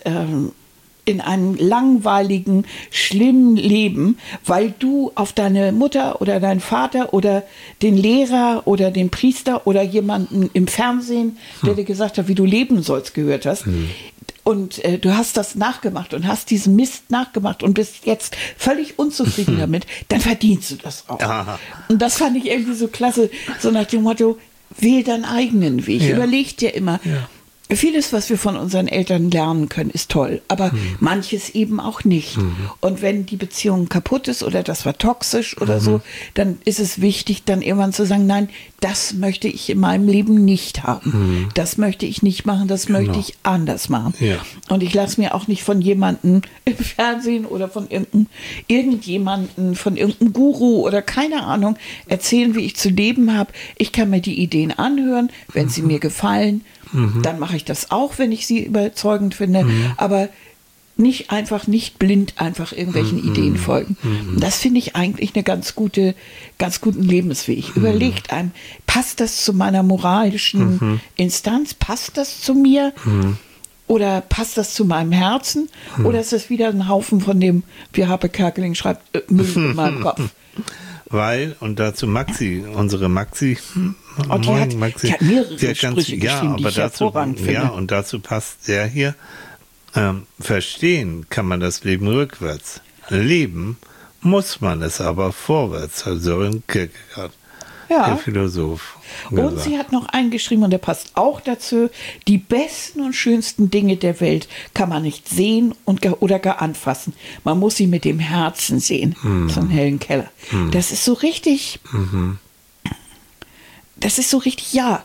S3: in einem langweiligen, schlimmen Leben, weil du auf deine Mutter oder deinen Vater oder den Lehrer oder den Priester oder jemanden im Fernsehen, der dir gesagt hat, wie du leben sollst, gehört hast, und du hast das nachgemacht und hast diesen Mist nachgemacht und bist jetzt völlig unzufrieden damit, dann verdienst du das auch.
S1: Aha.
S3: Und das fand ich irgendwie so klasse, so nach dem Motto, wähl deinen eigenen Weg. Überleg dir immer. Ja. Vieles, was wir von unseren Eltern lernen können, ist toll, aber manches eben auch nicht. Und wenn die Beziehung kaputt ist oder das war toxisch oder so, dann ist es wichtig, dann irgendwann zu sagen, nein, das möchte ich in meinem Leben nicht haben. Das möchte ich nicht machen, das möchte ich anders machen. Ja. Und ich lasse mir auch nicht von jemandem im Fernsehen oder von irgendjemanden, von irgendeinem Guru oder keine Ahnung, erzählen, wie ich zu leben habe. Ich kann mir die Ideen anhören, wenn sie mir gefallen. Dann mache ich das auch, wenn ich sie überzeugend finde, aber nicht blind einfach irgendwelchen Ideen folgen. Das finde ich eigentlich eine ganz guten Lebensweg. Überlegt einem, passt das zu meiner moralischen Instanz? Passt das zu mir? Oder passt das zu meinem Herzen? Oder ist das wieder ein Haufen von dem, wie Harpe Kerkeling schreibt, Müll in meinem Kopf?
S1: Weil, und dazu unsere Maxi,
S3: und die hat mehrere Sprüche geschrieben, die ich hervorragend finde.
S1: Ja, und dazu passt der hier, verstehen kann man das Leben rückwärts. Leben muss man es aber vorwärts, also in Kierkegaard.
S3: Ja.
S1: der Philosoph.
S3: Und
S1: gesagt.
S3: sie hat noch eingeschrieben, und der passt auch dazu, die besten und schönsten Dinge der Welt kann man nicht sehen oder gar anfassen. Man muss sie mit dem Herzen sehen. Von Helen Keller. Das ist so richtig, ja.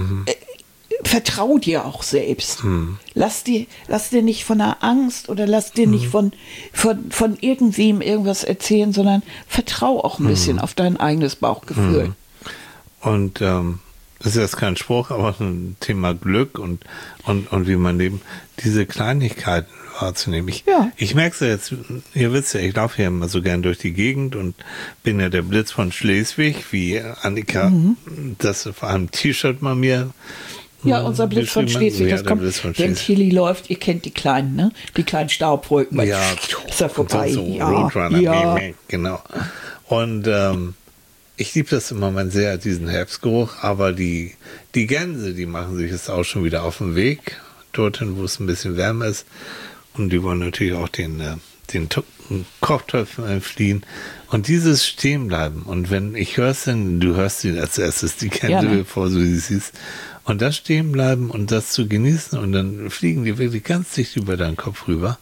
S3: Vertrau dir auch selbst. Lass dir nicht von der Angst oder lass dir nicht von irgendwem irgendwas erzählen, sondern vertrau auch ein bisschen auf dein eigenes Bauchgefühl.
S1: Und das ist jetzt kein Spruch, aber ein Thema Glück und wie man eben diese Kleinigkeiten wahrzunehmen. Ich merke es ja jetzt, ihr wisst ja, ich laufe ja immer so gern durch die Gegend und bin ja der Blitz von Schleswig, wie Annika das vor allem T-Shirt mal mir
S3: unser Blitz von Schleswig, das kommt, wenn Tilly läuft, ihr kennt die kleinen, ne? Die kleinen Staubwolken,
S1: ja,
S3: ist da vorbei.
S1: So Roadrunner, genau. Und ich liebe das im Moment sehr, diesen Herbstgeruch, aber die Gänse, die machen sich jetzt auch schon wieder auf den Weg, dorthin, wo es ein bisschen wärmer ist. Und die wollen natürlich auch den Kochtöpfen entfliehen. Und dieses Stehenbleiben. Und wenn ich höre es denn, du hörst sie als erstes, die Gänse, bevor du sie siehst. Und das Stehenbleiben und das zu genießen und dann fliegen die wirklich ganz dicht über deinen Kopf rüber.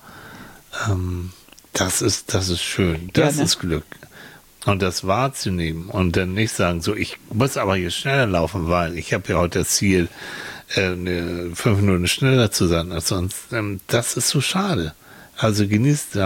S1: Das ist schön. Das ist Glück. Und das wahrzunehmen und dann nicht sagen, so, ich muss aber hier schneller laufen, weil ich habe ja heute das Ziel, 5 Minuten schneller zu sein als sonst. Das ist so schade. Also genießt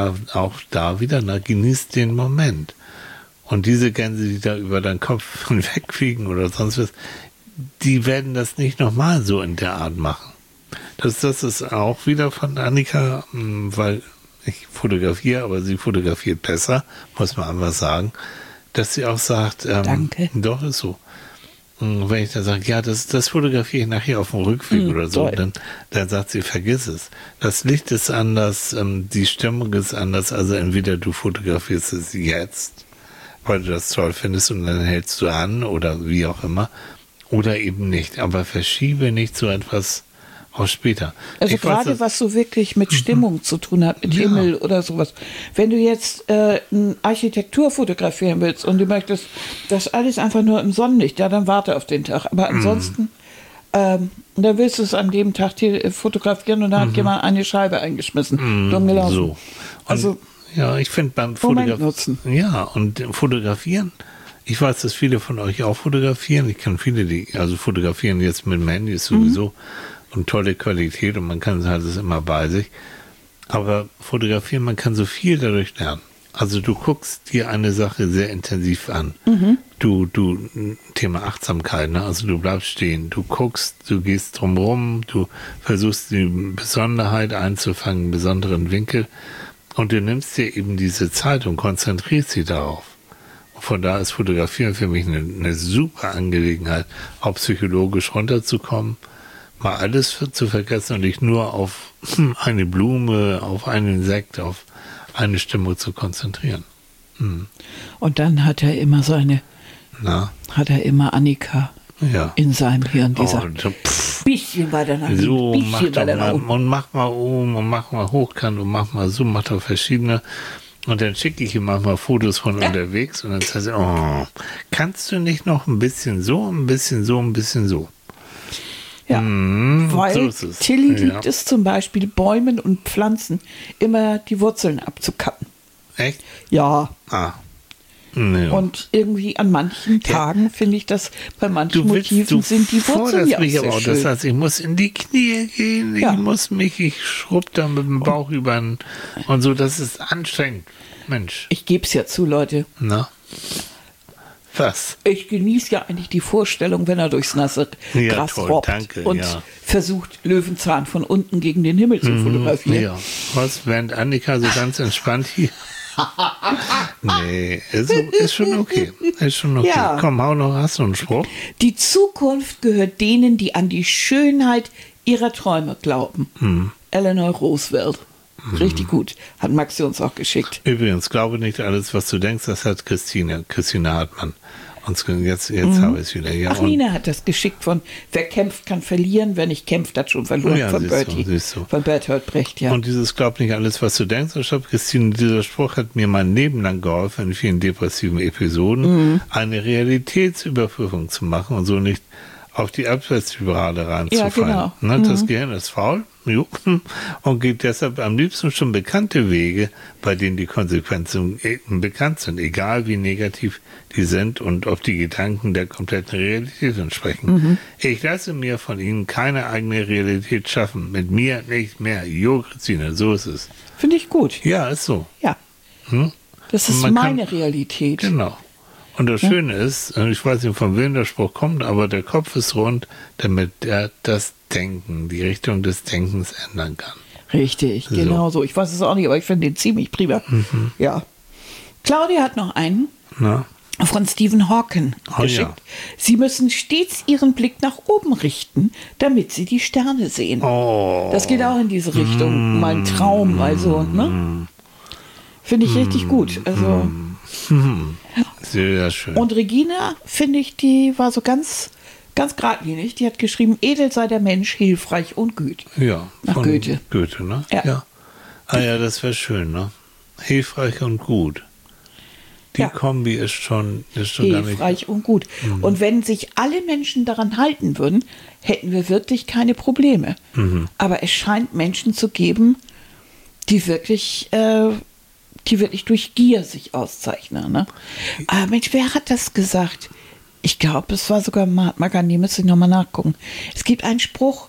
S1: genießt den Moment. Und diese Gänse, die da über deinen Kopf wegfliegen oder sonst was, die werden das nicht nochmal so in der Art machen. Das ist auch wieder von Annika, weil ich fotografiere, aber sie fotografiert besser, muss man einfach sagen, dass sie auch sagt,
S3: Danke.
S1: Doch, ist so. Wenn ich dann sage, ja, das fotografiere ich nachher auf dem Rückweg oder so, dann sagt sie, vergiss es. Das Licht ist anders, die Stimmung ist anders, also entweder du fotografierst es jetzt, weil du das toll findest und dann hältst du an oder wie auch immer, oder eben nicht. Aber verschiebe nicht so etwas auch später.
S3: Also gerade was so wirklich mit Stimmung zu tun hat, mit Himmel oder sowas. Wenn du jetzt eine Architektur fotografieren willst und du möchtest das alles einfach nur im Sonnenlicht, ja, dann warte auf den Tag. Aber ansonsten, dann willst du es an dem Tag hier fotografieren und da hat jemand eine Scheibe eingeschmissen. Dumm gelaufen.
S1: So. Also, ja, ich finde beim Fotografieren. Ja, und Fotografieren. Ich weiß, dass viele von euch auch fotografieren. Ich kenne viele, die fotografieren jetzt mit dem Handy ist sowieso und tolle Qualität und man kann halt das immer bei sich. Aber fotografieren, man kann so viel dadurch lernen. Also du guckst dir eine Sache sehr intensiv an. Du Thema Achtsamkeit, ne? Also du bleibst stehen, du guckst, du gehst drumherum, du versuchst die Besonderheit einzufangen, einen besonderen Winkel und du nimmst dir eben diese Zeit und konzentrierst sie darauf. Von da ist Fotografieren für mich eine super Angelegenheit, auch psychologisch runterzukommen, mal alles zu vergessen und dich nur auf eine Blume, auf einen Insekt, auf eine Stimmung zu konzentrieren.
S3: Und dann hat er immer Annika in seinem Hirn, dieser bisschen weiter nach links,
S1: so,
S3: bisschen weiter nach
S1: oben. Und mach mal oben und mach mal hochkant und mach mal so, mach doch verschiedene. Und dann schicke ich ihm manchmal Fotos von unterwegs und dann sagt er, kannst du nicht noch ein bisschen so, ein bisschen so, ein bisschen so?
S3: Ja, weil
S1: so
S3: Tilly liebt es zum Beispiel, Bäumen und Pflanzen immer die Wurzeln abzukappen.
S1: Echt?
S3: Ja.
S1: Nee.
S3: Und irgendwie an manchen Tagen finde ich, dass bei manchen Motiven sind die Wurzeln ja auch sehr schön.
S1: Das heißt, ich muss in die Knie gehen, ich schrubb da mit dem Bauch über und so, das ist anstrengend. Mensch.
S3: Ich gebe es ja zu, Leute.
S1: Na? Was?
S3: Ich genieße ja eigentlich die Vorstellung, wenn er durchs nasse Gras robbt und versucht, Löwenzahn von unten gegen den Himmel zu fotografieren.
S1: Ja. Was, während Annika so ganz entspannt hier... Nee, ist schon okay. Ja. Komm, hast du einen Spruch?
S3: Die Zukunft gehört denen, die an die Schönheit ihrer Träume glauben. Eleanor Roosevelt. Richtig gut. Hat Maxi uns auch geschickt.
S1: Übrigens, glaube nicht alles, was du denkst, das hat Christine Hartmann. Und jetzt habe ich es wieder. Ja,
S3: Ach, Nina hat das geschickt von, wer kämpft, kann verlieren, wer nicht kämpft, hat schon verloren,
S1: ja,
S3: von
S1: siehst
S3: Bertie.
S1: du, siehst du.
S3: Von Bertolt Brecht, ja.
S1: Und dieses glaub nicht alles, was du denkst. Ich glaube, Christine, dieser Spruch hat mir mein Leben lang geholfen, in vielen depressiven Episoden eine Realitätsüberprüfung zu machen und so nicht auf die Abwärtsspirale reinzufallen.
S3: Ja, genau.
S1: Das Gehirn ist faul und geht deshalb am liebsten schon bekannte Wege, bei denen die Konsequenzen bekannt sind, egal wie negativ die sind und ob die Gedanken der kompletten Realität entsprechen. Ich lasse mir von ihnen keine eigene Realität schaffen. Mit mir nicht mehr. Jo, Christine, so ist es.
S3: Finde ich gut.
S1: Ja, ist so.
S3: Ja. Das ist
S1: man
S3: meine
S1: kann-
S3: Realität.
S1: Genau. Und das Schöne ist, ich weiß nicht, von wem der Spruch kommt, aber der Kopf ist rund, damit er das Denken, die Richtung des Denkens ändern kann.
S3: Richtig,
S1: So.
S3: genau so. Ich weiß es auch nicht, aber ich finde den ziemlich prima. Ja. Claudia hat noch einen
S1: Na?
S3: von Stephen Hawking
S1: Oh,
S3: geschickt.
S1: ja.
S3: Sie müssen stets ihren Blick nach oben richten, damit sie die Sterne sehen.
S1: Oh.
S3: Das geht auch in diese Richtung. Mein Traum, also, ne? Finde ich richtig gut. Also,
S1: Sehr schön.
S3: und Regina, finde ich, die war so ganz geradlinig. Die hat geschrieben, edel sei der Mensch, hilfreich und gütig.
S1: ja,
S3: Nach
S1: von
S3: Goethe.
S1: Goethe, ne?
S3: Ja.
S1: Ah ja, das wäre schön, ne? Hilfreich und gut. Die
S3: Ja.
S1: Kombi ist schon gar nicht.
S3: Hilfreich und gut. Und wenn sich alle Menschen daran halten würden, hätten wir wirklich keine Probleme. Aber es scheint Menschen zu geben, die wirklich durch Gier sich auszeichnen. Ne? Aber Mensch, wer hat das gesagt? Ich glaube, es war sogar Mahatma Gandhi, müsste ich nochmal nachgucken. Es gibt einen Spruch,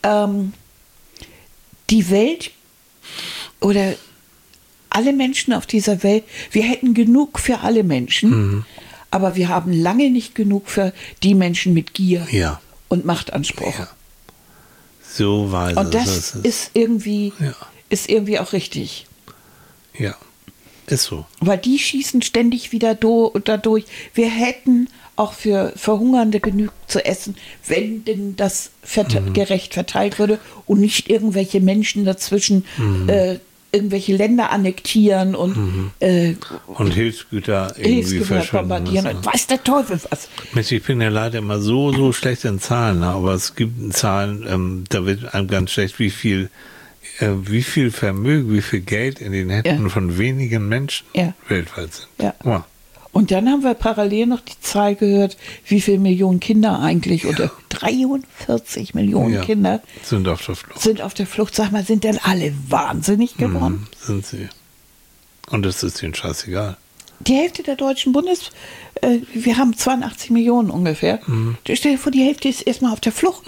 S3: die Welt oder alle Menschen auf dieser Welt, wir hätten genug für alle Menschen, aber wir haben lange nicht genug für die Menschen mit Gier
S1: Ja.
S3: und Machtanspruch.
S1: Ja. So weise.
S3: Und das ist irgendwie auch richtig.
S1: Ja, ist so.
S3: Weil die schießen ständig wieder dadurch. Wir hätten auch für Verhungernde genug zu essen, wenn denn das gerecht verteilt würde und nicht irgendwelche Menschen dazwischen irgendwelche Länder annektieren und
S1: Und Hilfsgüter irgendwie
S3: Hilfsgüter
S1: verschwenden.
S3: bombardieren und weiß der Teufel was.
S1: Mensch, ich bin ja leider immer so schlecht in Zahlen, ne? Aber es gibt Zahlen, da wird einem ganz schlecht, wie viel Vermögen, wie viel Geld in den Händen von wenigen Menschen weltweit sind.
S3: Ja.
S1: Wow.
S3: Und dann haben wir parallel noch die Zahl gehört, wie viele Millionen Kinder eigentlich, oder 43 Millionen Kinder
S1: Sind auf der Flucht.
S3: sind auf der Flucht. Sag mal, sind denn alle wahnsinnig geworden?
S1: Sind sie. Und das ist ihnen scheißegal.
S3: Die Hälfte der deutschen wir haben 82 Millionen ungefähr. Stell dir vor, die Hälfte ist erstmal auf der Flucht.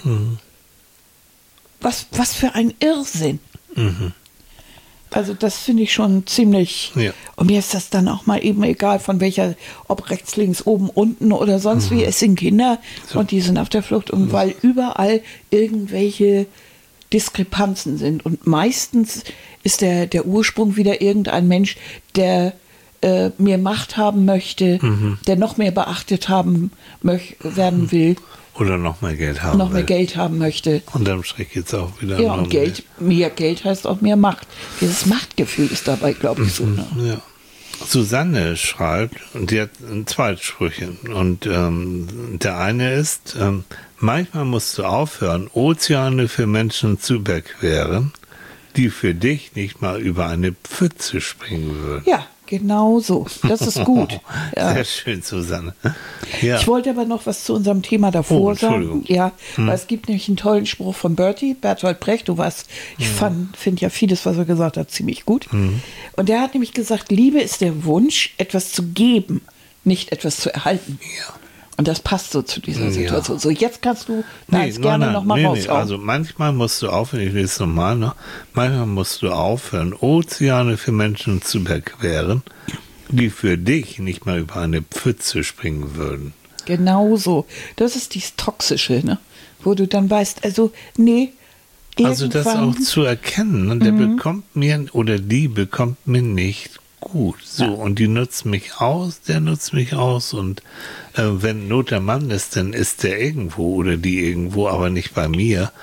S3: Was für ein Irrsinn. Also das finde ich schon ziemlich.
S1: Ja.
S3: Und mir ist das dann auch mal eben egal, von welcher, ob rechts, links, oben, unten oder sonst wie. Es sind Kinder und die sind auf der Flucht. Und weil überall irgendwelche Diskrepanzen sind. Und meistens ist der Ursprung wieder irgendein Mensch, der mehr Macht haben möchte, der noch mehr beachtet werden will,
S1: Oder noch mehr Geld haben.
S3: noch mehr
S1: will.
S3: Geld haben möchte.
S1: Unterm Strich geht es auch wieder
S3: Ja,
S1: nur
S3: und
S1: um
S3: Geld, mehr Geld heißt auch mehr Macht. Dieses Machtgefühl ist dabei, glaube ich, so. Ne?
S1: Ja. Susanne schreibt, und die hat zwei Sprüche. Und der eine ist, manchmal musst du aufhören, Ozeane für Menschen zu überqueren, die für dich nicht mal über eine Pfütze springen würden.
S3: Ja, genau so. Das ist gut. Ja.
S1: Sehr schön, Susanne. Ja.
S3: Ich wollte aber noch was zu unserem Thema davor sagen.
S1: Entschuldigung.
S3: Ja, weil es gibt nämlich einen tollen Spruch von Bertolt Brecht. Du weißt, ich finde ja vieles, was er gesagt hat, ziemlich gut. Und der hat nämlich gesagt, Liebe ist der Wunsch, etwas zu geben, nicht etwas zu erhalten.
S1: Ja.
S3: Und das passt so zu dieser Situation. So, jetzt kannst du gerne noch mal raushauen.
S1: Also manchmal musst du aufhören, ich lese es nochmal, ne? Manchmal musst du aufhören, Ozeane für Menschen zu überqueren, die für dich nicht mal über eine Pfütze springen würden.
S3: Genau so. Das ist dieses Toxische, ne? Wo du dann weißt, also, nee,
S1: Also das auch
S3: irgendwann-
S1: zu erkennen, ne? Der bekommt mir oder die bekommt mir nicht gut. So, und die nutzt mich aus, der nutzt mich aus. Und wenn Not der Mann ist, dann ist der irgendwo oder die irgendwo, aber nicht bei mir.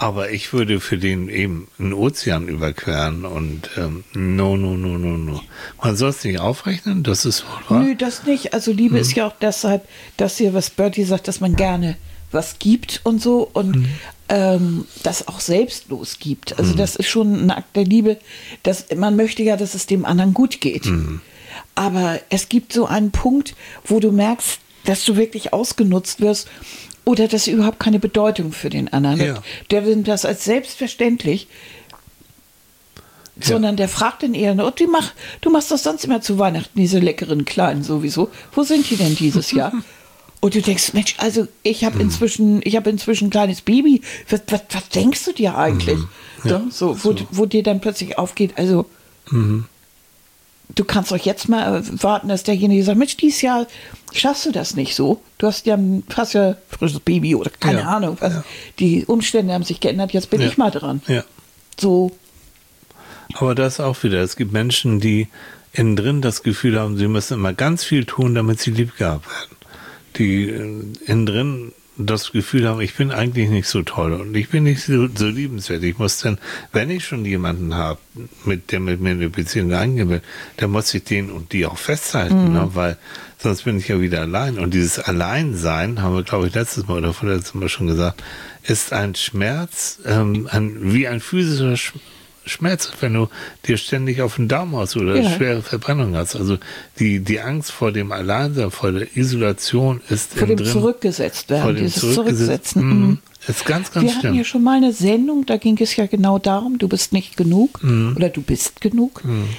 S1: Aber ich würde für den eben einen Ozean überqueren und no. Man soll es nicht aufrechnen, das ist wohl wahr.
S3: Nö, das nicht. Also Liebe ist ja auch deshalb, dass hier, was Bertie sagt, dass man gerne was gibt und so und das auch selbstlos gibt. Also das ist schon ein Akt der Liebe. Man möchte ja, dass es dem anderen gut geht. Aber es gibt so einen Punkt, wo du merkst, dass du wirklich ausgenutzt wirst oder dass überhaupt keine Bedeutung für den anderen hat. Der nimmt das als selbstverständlich, sondern der fragt den eher, und du machst das sonst immer zu Weihnachten, diese leckeren Kleinen sowieso. Wo sind die denn dieses Jahr? Und du denkst, Mensch, also ich habe inzwischen ein kleines Baby. Was denkst du dir eigentlich? Wo dir dann plötzlich aufgeht, also du kannst doch jetzt mal warten, dass derjenige sagt, Mensch, dieses Jahr schaffst du das nicht so. Du hast ja frisches Baby oder keine Ahnung was. Ja. Die Umstände haben sich geändert, jetzt bin ich mal dran. Ja. So.
S1: Aber das auch wieder, es gibt Menschen, die innen drin das Gefühl haben, sie müssen immer ganz viel tun, damit sie lieb gehabt werden. Die innen drin das Gefühl haben, ich bin eigentlich nicht so toll und ich bin nicht so liebenswert. Ich muss dann, wenn ich schon jemanden habe, der mit mir eine Beziehung eingehen will, dann muss ich den und die auch festhalten, ne? Weil sonst bin ich ja wieder allein. Und dieses Alleinsein, haben wir, glaube ich, letztes Mal oder vorletztes Mal schon gesagt, ist ein Schmerz, wie ein physischer Schmerz, wenn du dir ständig auf den Daumen haust oder schwere Verbrennung hast. Also die Angst vor dem Alleinsein, vor der Isolation ist
S3: vor dem drin, zurückgesetzt werden,
S1: vor dem
S3: dieses Zurücksetzen.
S1: Ist ganz
S3: Wir
S1: schlimm.
S3: hatten ja schon mal eine Sendung, da ging es ja genau darum, du bist nicht genug oder du bist genug.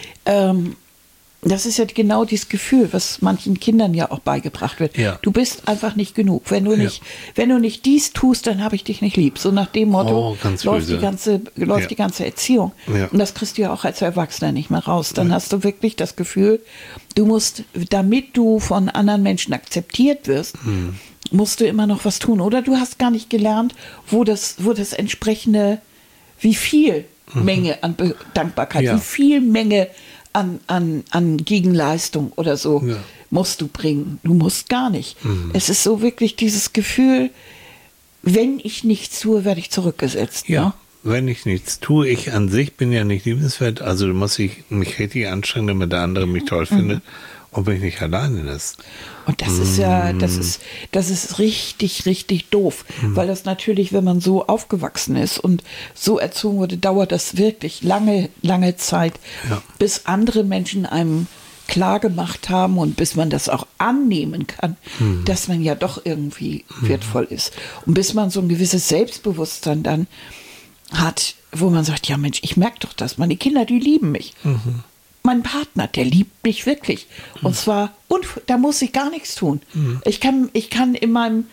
S3: Das ist ja genau dieses Gefühl, was manchen Kindern ja auch beigebracht wird. Ja. Du bist einfach nicht genug. Wenn du nicht dies tust, dann habe ich dich nicht lieb. So nach dem Motto läuft die ganze Erziehung. Ja. Und das kriegst du ja auch als Erwachsener nicht mehr raus. Dann hast du wirklich das Gefühl, du musst, damit du von anderen Menschen akzeptiert wirst, musst du immer noch was tun. Oder du hast gar nicht gelernt, wo das entsprechende, wie viel Menge an Dankbarkeit, wie viel Menge an Gegenleistung oder so musst du bringen. Du musst gar nicht. Es ist so wirklich dieses Gefühl, wenn ich nichts tue, werde ich zurückgesetzt.
S1: Ja,
S3: ne?
S1: Wenn ich nichts tue, ich an sich bin ja nicht liebenswert, also muss ich mich richtig anstrengen, damit der andere mich toll findet und mich nicht alleine lässt.
S3: Und das ist ja, das ist richtig, richtig doof, weil das natürlich, wenn man so aufgewachsen ist und so erzogen wurde, dauert das wirklich lange, lange Zeit, bis andere Menschen einem klar gemacht haben und bis man das auch annehmen kann, dass man ja doch irgendwie wertvoll ist. Und bis man so ein gewisses Selbstbewusstsein dann hat, wo man sagt, ja Mensch, ich merke doch das, meine Kinder, die lieben mich. Mein Partner, der liebt mich wirklich. Und zwar, und da muss ich gar nichts tun. Ich kann in meinem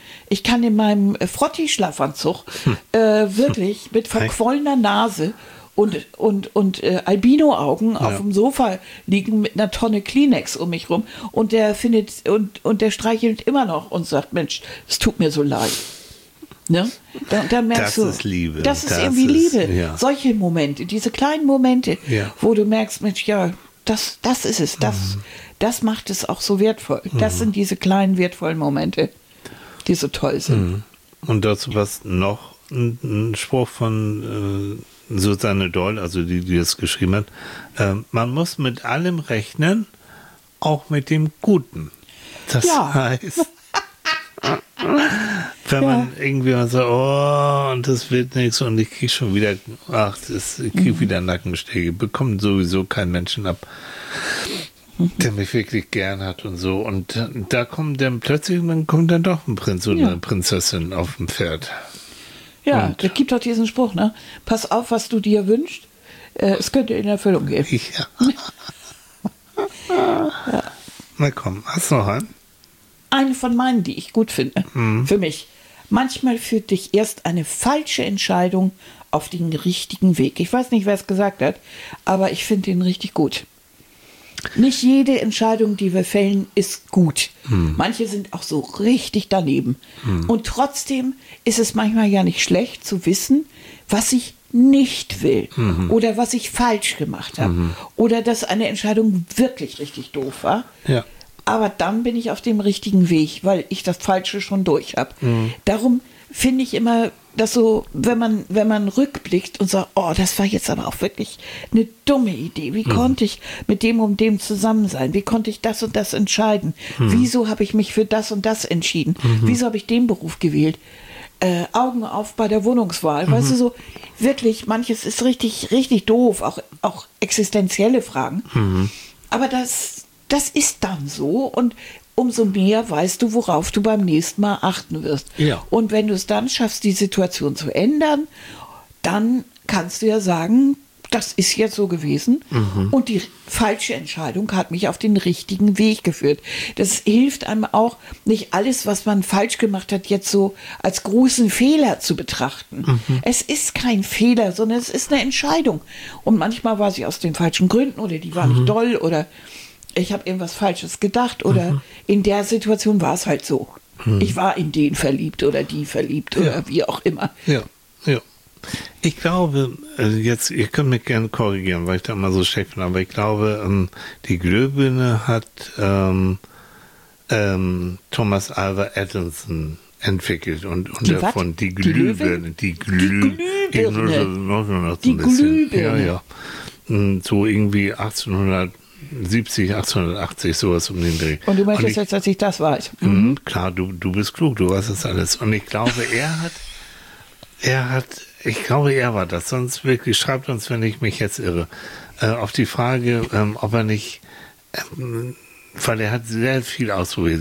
S3: Frotti-Schlafanzug wirklich mit verquollener Nase und Albino-Augen auf dem Sofa liegen mit einer Tonne Kleenex um mich rum. Und der findet, und der streichelt immer noch und sagt, Mensch, es tut mir so leid. Ne? Da merkst du,
S1: ist Liebe.
S3: Das ist irgendwie Liebe. Ja. Solche Momente, diese kleinen Momente, wo du merkst, Mensch, ja, das ist es. Das macht es auch so wertvoll. Das sind diese kleinen, wertvollen Momente, die so toll sind.
S1: Und dazu was noch ein Spruch von Susanne Doll, also die das geschrieben hat. Man muss mit allem rechnen, auch mit dem Guten. Das heißt... Wenn man irgendwie mal sagt, oh, und das wird nichts und ich kriege schon wieder, ich kriege wieder Nackenschläge, bekommt sowieso kein Menschen ab, der mich wirklich gern hat und so. Und da kommt dann doch ein Prinz oder eine Prinzessin auf dem Pferd.
S3: Ja, es gibt doch diesen Spruch, ne? Pass auf, was du dir wünschst, es könnte in Erfüllung gehen.
S1: Ja. Na komm, hast du noch einen?
S3: Eine von meinen, die ich gut finde, für mich. Manchmal führt dich erst eine falsche Entscheidung auf den richtigen Weg. Ich weiß nicht, wer es gesagt hat, aber ich finde ihn richtig gut. Nicht jede Entscheidung, die wir fällen, ist gut. Manche sind auch so richtig daneben. Und trotzdem ist es manchmal ja nicht schlecht zu wissen, was ich nicht will oder was ich falsch gemacht habe oder dass eine Entscheidung wirklich richtig doof war. Ja. Aber dann bin ich auf dem richtigen Weg, weil ich das Falsche schon durch habe. Darum finde ich immer, dass so, wenn man rückblickt und sagt, oh, das war jetzt aber auch wirklich eine dumme Idee. Wie konnte ich mit dem und dem zusammen sein? Wie konnte ich das und das entscheiden? Wieso habe ich mich für das und das entschieden? Wieso habe ich den Beruf gewählt? Augen auf bei der Wohnungswahl. Weißt du, so wirklich, manches ist richtig, richtig doof, auch existenzielle Fragen. Aber das ist dann so und umso mehr weißt du, worauf du beim nächsten Mal achten wirst.
S1: Ja.
S3: Und wenn du es dann schaffst, die Situation zu ändern, dann kannst du ja sagen, das ist jetzt so gewesen und die falsche Entscheidung hat mich auf den richtigen Weg geführt. Das hilft einem auch, nicht alles, was man falsch gemacht hat, jetzt so als großen Fehler zu betrachten. Es ist kein Fehler, sondern es ist eine Entscheidung. Und manchmal war sie aus den falschen Gründen oder die war nicht doll oder ich habe irgendwas Falsches gedacht oder in der Situation war es halt so. Ich war in den verliebt oder die verliebt oder wie auch immer.
S1: Ja, ja. Ich glaube, jetzt, ihr könnt mich gerne korrigieren, weil ich da immer so schlecht bin, aber ich glaube, die Glühbirne hat Thomas Alva Edison entwickelt und davon die Glühbirne. Die Glühbirne.
S3: Die Glühbirne.
S1: Ja. So irgendwie 1870, 1880, sowas um den Dreh.
S3: Und du möchtest jetzt, dass ich das weiß?
S1: Klar, du bist klug, du weißt das alles. Und ich glaube, ich glaube, er war das. Sonst wirklich, schreibt uns, wenn ich mich jetzt irre, auf die Frage, ob er nicht, weil er hat sehr viel ausprobiert.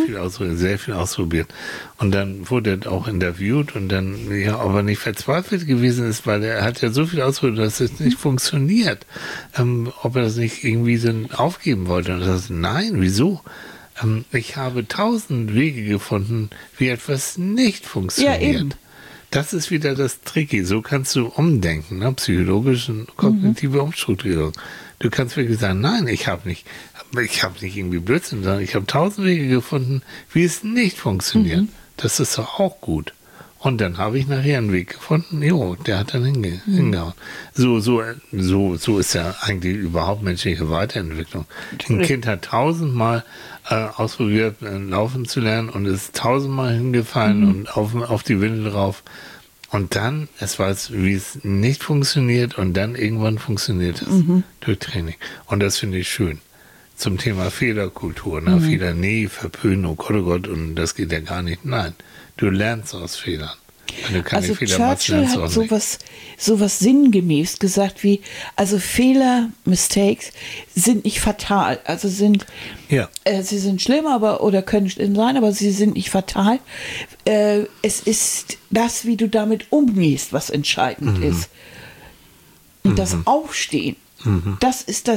S1: Und dann wurde er auch interviewt und dann, ja, ob er nicht verzweifelt gewesen ist, weil er hat ja so viel ausprobiert, dass es nicht funktioniert. Ob er das nicht irgendwie so aufgeben wollte. Und er sagt, nein, wieso? Ich habe 1000 Wege gefunden, wie etwas nicht funktioniert.
S3: Ja, eben.
S1: Das ist wieder das Tricky. So kannst du umdenken, ne? Psychologische und kognitive Umstrukturierung. Du kannst wirklich sagen, nein, ich habe nicht irgendwie Blödsinn, sondern ich habe 1000 Wege gefunden, wie es nicht funktioniert. Das ist doch auch gut. Und dann habe ich nachher einen Weg gefunden, der hat dann hingehauen. So ist ja eigentlich überhaupt menschliche Weiterentwicklung. Ein Kind hat 1000-mal ausprobiert, laufen zu lernen und ist 1000-mal hingefallen und auf die Windel drauf. Und dann, es weiß, wie es nicht funktioniert und dann irgendwann funktioniert es durch Training. Und das finde ich schön. Zum Thema Fehlerkultur, ne? Fehler, nee, verpönen, oh Gott, und das geht ja gar nicht. Nein, du lernst aus Fehlern. Wenn du keine
S3: Also
S1: Fehler machst,
S3: Churchill
S1: lernst du
S3: hat
S1: auch
S3: sowas sinngemäß gesagt wie, also Fehler, Mistakes sind nicht fatal. Also sie sind schlimm, oder können schlimm sein, aber sie sind nicht fatal. Es ist das, wie du damit umgehst, was entscheidend ist. Und das Aufstehen, das ist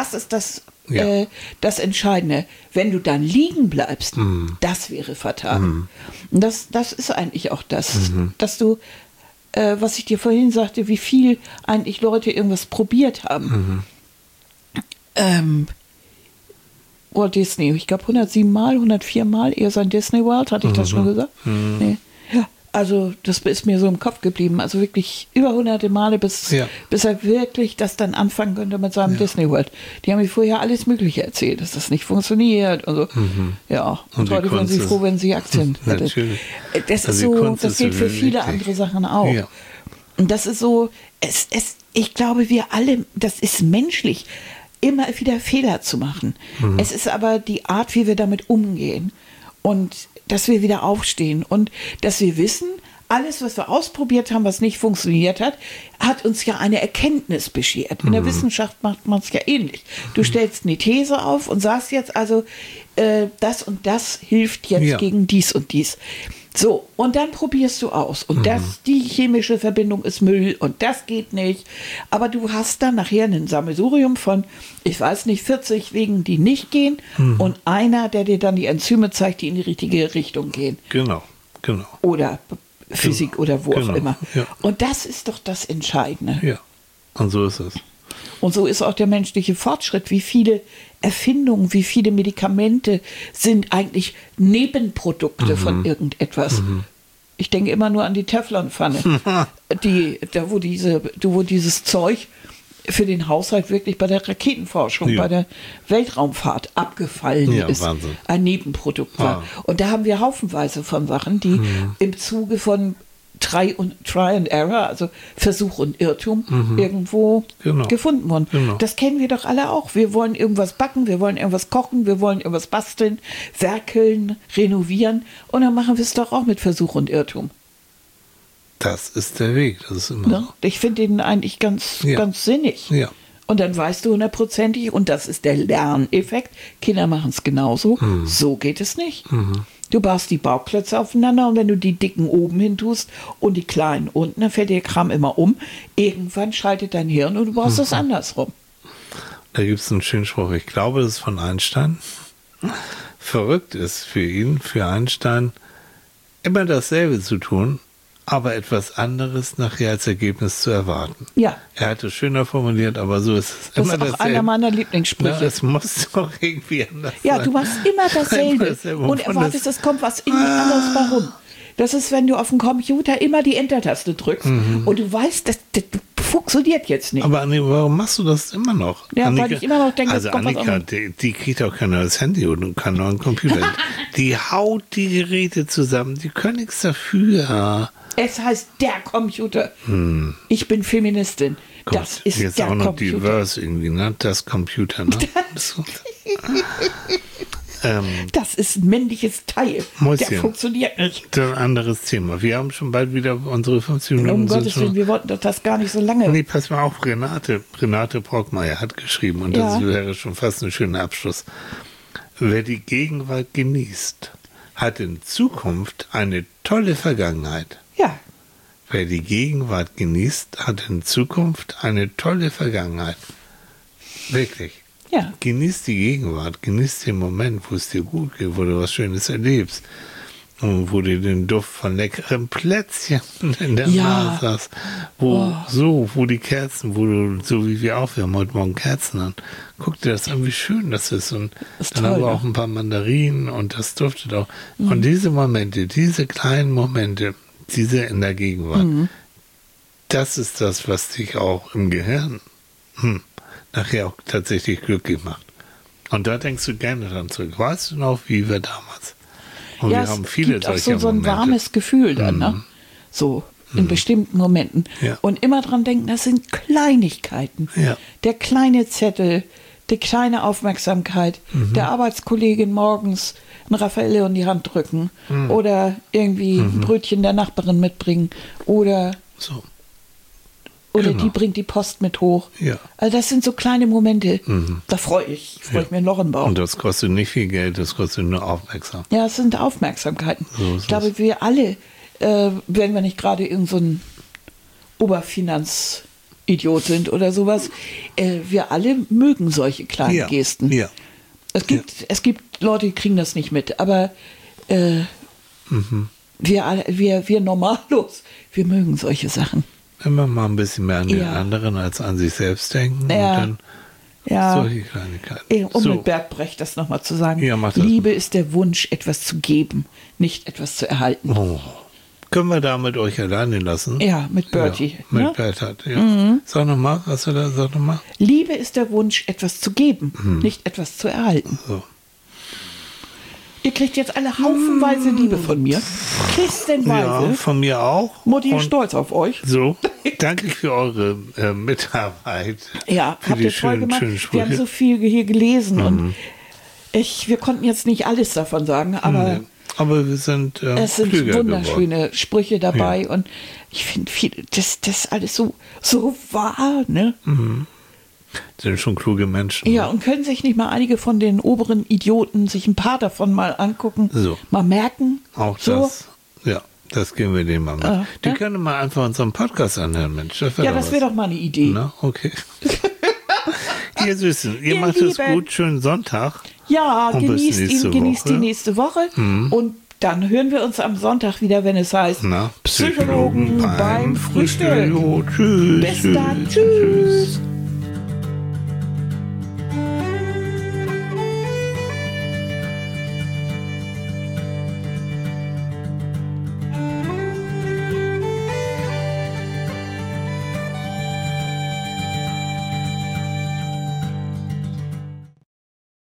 S3: das Entscheidende. Wenn du dann liegen bleibst, das wäre fatal. Und das ist eigentlich auch das, dass du, was ich dir vorhin sagte, wie viel eigentlich Leute irgendwas probiert haben. Walt Disney, ich glaube 107 Mal, 104 Mal, eher sein Disney World, hatte ich das schon gesagt? Nee. Ja, also das ist mir so im Kopf geblieben, also wirklich über hunderte Male, bis er wirklich das dann anfangen könnte mit seinem Disney World. Die haben mir vorher alles Mögliche erzählt, dass das nicht funktioniert. Also, ja, und heute wären sie froh, wenn sie Aktien hätten. Das ist so, das gilt für viele andere Sachen auch. Ja. Und das ist so, ich glaube, wir alle, das ist menschlich, immer wieder Fehler zu machen. Es ist aber die Art, wie wir damit umgehen. Und dass wir wieder aufstehen und dass wir wissen, alles, was wir ausprobiert haben, was nicht funktioniert hat, hat uns ja eine Erkenntnis beschert. In der Wissenschaft macht man es ja ähnlich. Du stellst eine These auf und sagst jetzt also, das und das hilft jetzt gegen dies und dies. So, und dann probierst du aus. Und die chemische Verbindung ist Müll und das geht nicht. Aber du hast dann nachher ein Sammelsurium von, ich weiß nicht, 40 Wegen, die nicht gehen und einer, der dir dann die Enzyme zeigt, die in die richtige Richtung gehen.
S1: Genau.
S3: Oder Physik oder wo auch immer.
S1: Ja.
S3: Und das ist doch das Entscheidende.
S1: Ja, und so ist es.
S3: Und so ist auch der menschliche Fortschritt. Wie viele Erfindungen, wie viele Medikamente sind eigentlich Nebenprodukte von irgendetwas. Ich denke immer nur an die Teflonpfanne, wo dieses Zeug für den Haushalt wirklich bei der Raketenforschung, bei der Weltraumfahrt abgefallen ist.
S1: Wahnsinn.
S3: Ein Nebenprodukt war. Und da haben wir haufenweise von Sachen, die im Zuge von Try and Error, also Versuch und Irrtum, irgendwo
S1: Genau.
S3: gefunden worden.
S1: Genau.
S3: Das kennen wir doch alle auch. Wir wollen irgendwas backen, wir wollen irgendwas kochen, wir wollen irgendwas basteln, werkeln, renovieren und dann machen wir es doch auch mit Versuch und Irrtum.
S1: Das ist der Weg, das ist immer
S3: Ne? Ich finde den eigentlich ganz sinnig.
S1: Ja.
S3: Und dann weißt du hundertprozentig, und das ist der Lerneffekt, Kinder machen es genauso, so geht es nicht. Du baust die Bauklötze aufeinander und wenn du die dicken oben hin tust und die kleinen unten, dann fällt der Kram immer um. Irgendwann schaltet dein Hirn und du baust es andersrum.
S1: Da gibt es einen schönen Spruch, ich glaube, das ist von Einstein. Verrückt ist für ihn, für Einstein, immer dasselbe zu tun, aber etwas anderes nachher als Ergebnis zu erwarten.
S3: Ja.
S1: Er hat es schöner formuliert, aber so ist es.
S3: Das
S1: Immer
S3: ist auch
S1: dasselbe.
S3: einer meiner Lieblingssprüche.
S1: Na, es muss doch irgendwie anders
S3: Ja,
S1: sein.
S3: du machst immer dasselbe und
S1: Und
S3: erwartest, es kommt was irgendwie anderes bei rum. Das ist, wenn du auf dem Computer immer die Enter-Taste drückst und du weißt, das funktioniert jetzt nicht.
S1: Aber Annika, warum machst du das immer noch?
S3: Ja, weil
S1: Annika,
S3: ich immer noch denke, es
S1: also
S3: kommt was
S1: Annika,
S3: anderes.
S1: die kriegt auch kein neues Handy und keinen neuen Computer. Die haut die Geräte zusammen, die können nichts dafür.
S3: Es heißt der Computer. Ich bin Feministin.
S1: Gott,
S3: Das ist
S1: jetzt
S3: der
S1: auch noch
S3: Computer.
S1: diverse irgendwie, ne? Das Computer, ne? So.
S3: Das ist ein männliches Teil.
S1: Mäuschen.
S3: Der funktioniert nicht.
S1: Das ist ein anderes Thema. Wir haben schon bald wieder unsere 15 Minuten.
S3: Um
S1: sind
S3: Gottes
S1: schon-
S3: Willen, wir wollten doch das gar nicht so lange.
S1: Nee, pass mal auf, Renate Brockmeier hat geschrieben, und das
S3: Ja.
S1: wäre schon fast ein schöner Abschluss. Wer die Gegenwart genießt, hat in Zukunft eine tolle Vergangenheit.
S3: Ja,
S1: Wer die Gegenwart genießt, hat in Zukunft eine tolle Vergangenheit. Wirklich.
S3: ja.
S1: Genieß die Gegenwart, genieß den Moment, wo es dir gut geht, wo du was Schönes erlebst. Und wo du den Duft von leckeren Plätzchen in der
S3: Ja.
S1: Nase hast. Wo die Kerzen, wo du, so wie wir auch, wir haben heute Morgen Kerzen an. Guck dir das an, wie schön das ist. Und
S3: Ist
S1: dann
S3: toll,
S1: haben wir
S3: ne?
S1: auch ein paar Mandarinen und das duftet auch. Und diese Momente, diese kleinen Momente, diese in der Gegenwart, das ist das, was dich auch im Gehirn nachher auch tatsächlich glücklich macht. Und da denkst du gerne dran zurück. Weißt du noch, wie wir damals? Und
S3: Ja,
S1: wir
S3: es
S1: haben viele
S3: gibt auch
S1: solcher
S3: so ein
S1: Momente.
S3: warmes Gefühl dann, ne? So in bestimmten Momenten.
S1: Ja.
S3: Und immer dran denken, das sind Kleinigkeiten.
S1: Ja.
S3: Der kleine Zettel, die kleine Aufmerksamkeit, der Arbeitskollegin morgens ein Raffaello in die Hand drücken oder irgendwie ein Brötchen der Nachbarin mitbringen oder
S1: So.
S3: die bringt die Post mit hoch.
S1: Ja.
S3: Also das sind so kleine Momente, da freue ich mir ein Loch im Bauch.
S1: Und das kostet nicht viel Geld, das kostet nur Aufmerksamkeit.
S3: Ja, es sind Aufmerksamkeiten.
S1: So ist
S3: Ich glaube, wir alle, wenn wir nicht gerade irgend so ein Oberfinanzidiot sind oder sowas, wir alle mögen solche kleinen Gesten.
S1: Ja.
S3: Es gibt Leute, die kriegen das nicht mit, aber wir Normallos, wir mögen solche Sachen.
S1: Immer mal ein bisschen mehr an den
S3: Ja.
S1: anderen als an sich selbst denken.
S3: Ja.
S1: Und dann
S3: Ja.
S1: solche Kleinigkeiten.
S3: Um
S1: so.
S3: mit Bert Brecht das nochmal zu sagen.
S1: Ja, mach das
S3: Liebe ist der Wunsch, etwas zu geben, nicht etwas zu erhalten.
S1: Oh. Können wir da mit euch alleine lassen?
S3: Ja, mit Bertie.
S1: Ja, mit
S3: Ne?
S1: Bert hat, ja. Sag nochmal, was du da, sag nochmal.
S3: Liebe ist der Wunsch, etwas zu geben, nicht etwas zu erhalten.
S1: So.
S3: Ihr kriegt jetzt alle haufenweise Liebe von mir.
S1: Ja,
S3: Kistenweise.
S1: von mir auch.
S3: Mutti ist
S1: Und
S3: stolz auf euch.
S1: so, danke für eure Mitarbeit.
S3: Ja,
S1: für
S3: habt
S1: die
S3: ihr toll gemacht.
S1: schönen
S3: Wir
S1: Sprüche.
S3: haben so viel hier gelesen und wir konnten jetzt nicht alles davon sagen, aber
S1: Aber wir sind
S3: es sind
S1: klüger
S3: wunderschöne
S1: geworden.
S3: Sprüche dabei und ich finde das ist alles so wahr, ne?
S1: Sind schon kluge Menschen.
S3: Ja, und können sich nicht mal einige von den oberen Idioten sich ein paar davon mal angucken,
S1: So.
S3: mal merken.
S1: Auch
S3: so.
S1: das. Ja, das geben wir denen mal mit. Die
S3: ne?
S1: können mal einfach unseren Podcast anhören, Mensch. Das
S3: Ja, das wäre doch mal eine Idee.
S1: Na, okay. Ihr Süßen, ihr
S3: Ihr
S1: macht es
S3: Lieben.
S1: gut. Schönen Sonntag.
S3: Ja,
S1: Und bis
S3: genießt
S1: nächste
S3: die
S1: Woche.
S3: nächste Woche und dann hören wir uns am Sonntag wieder, wenn es heißt
S1: Na,
S3: Psychologen beim Frühstück.
S1: Jo, tschüss.
S3: Bis dann, tschüss.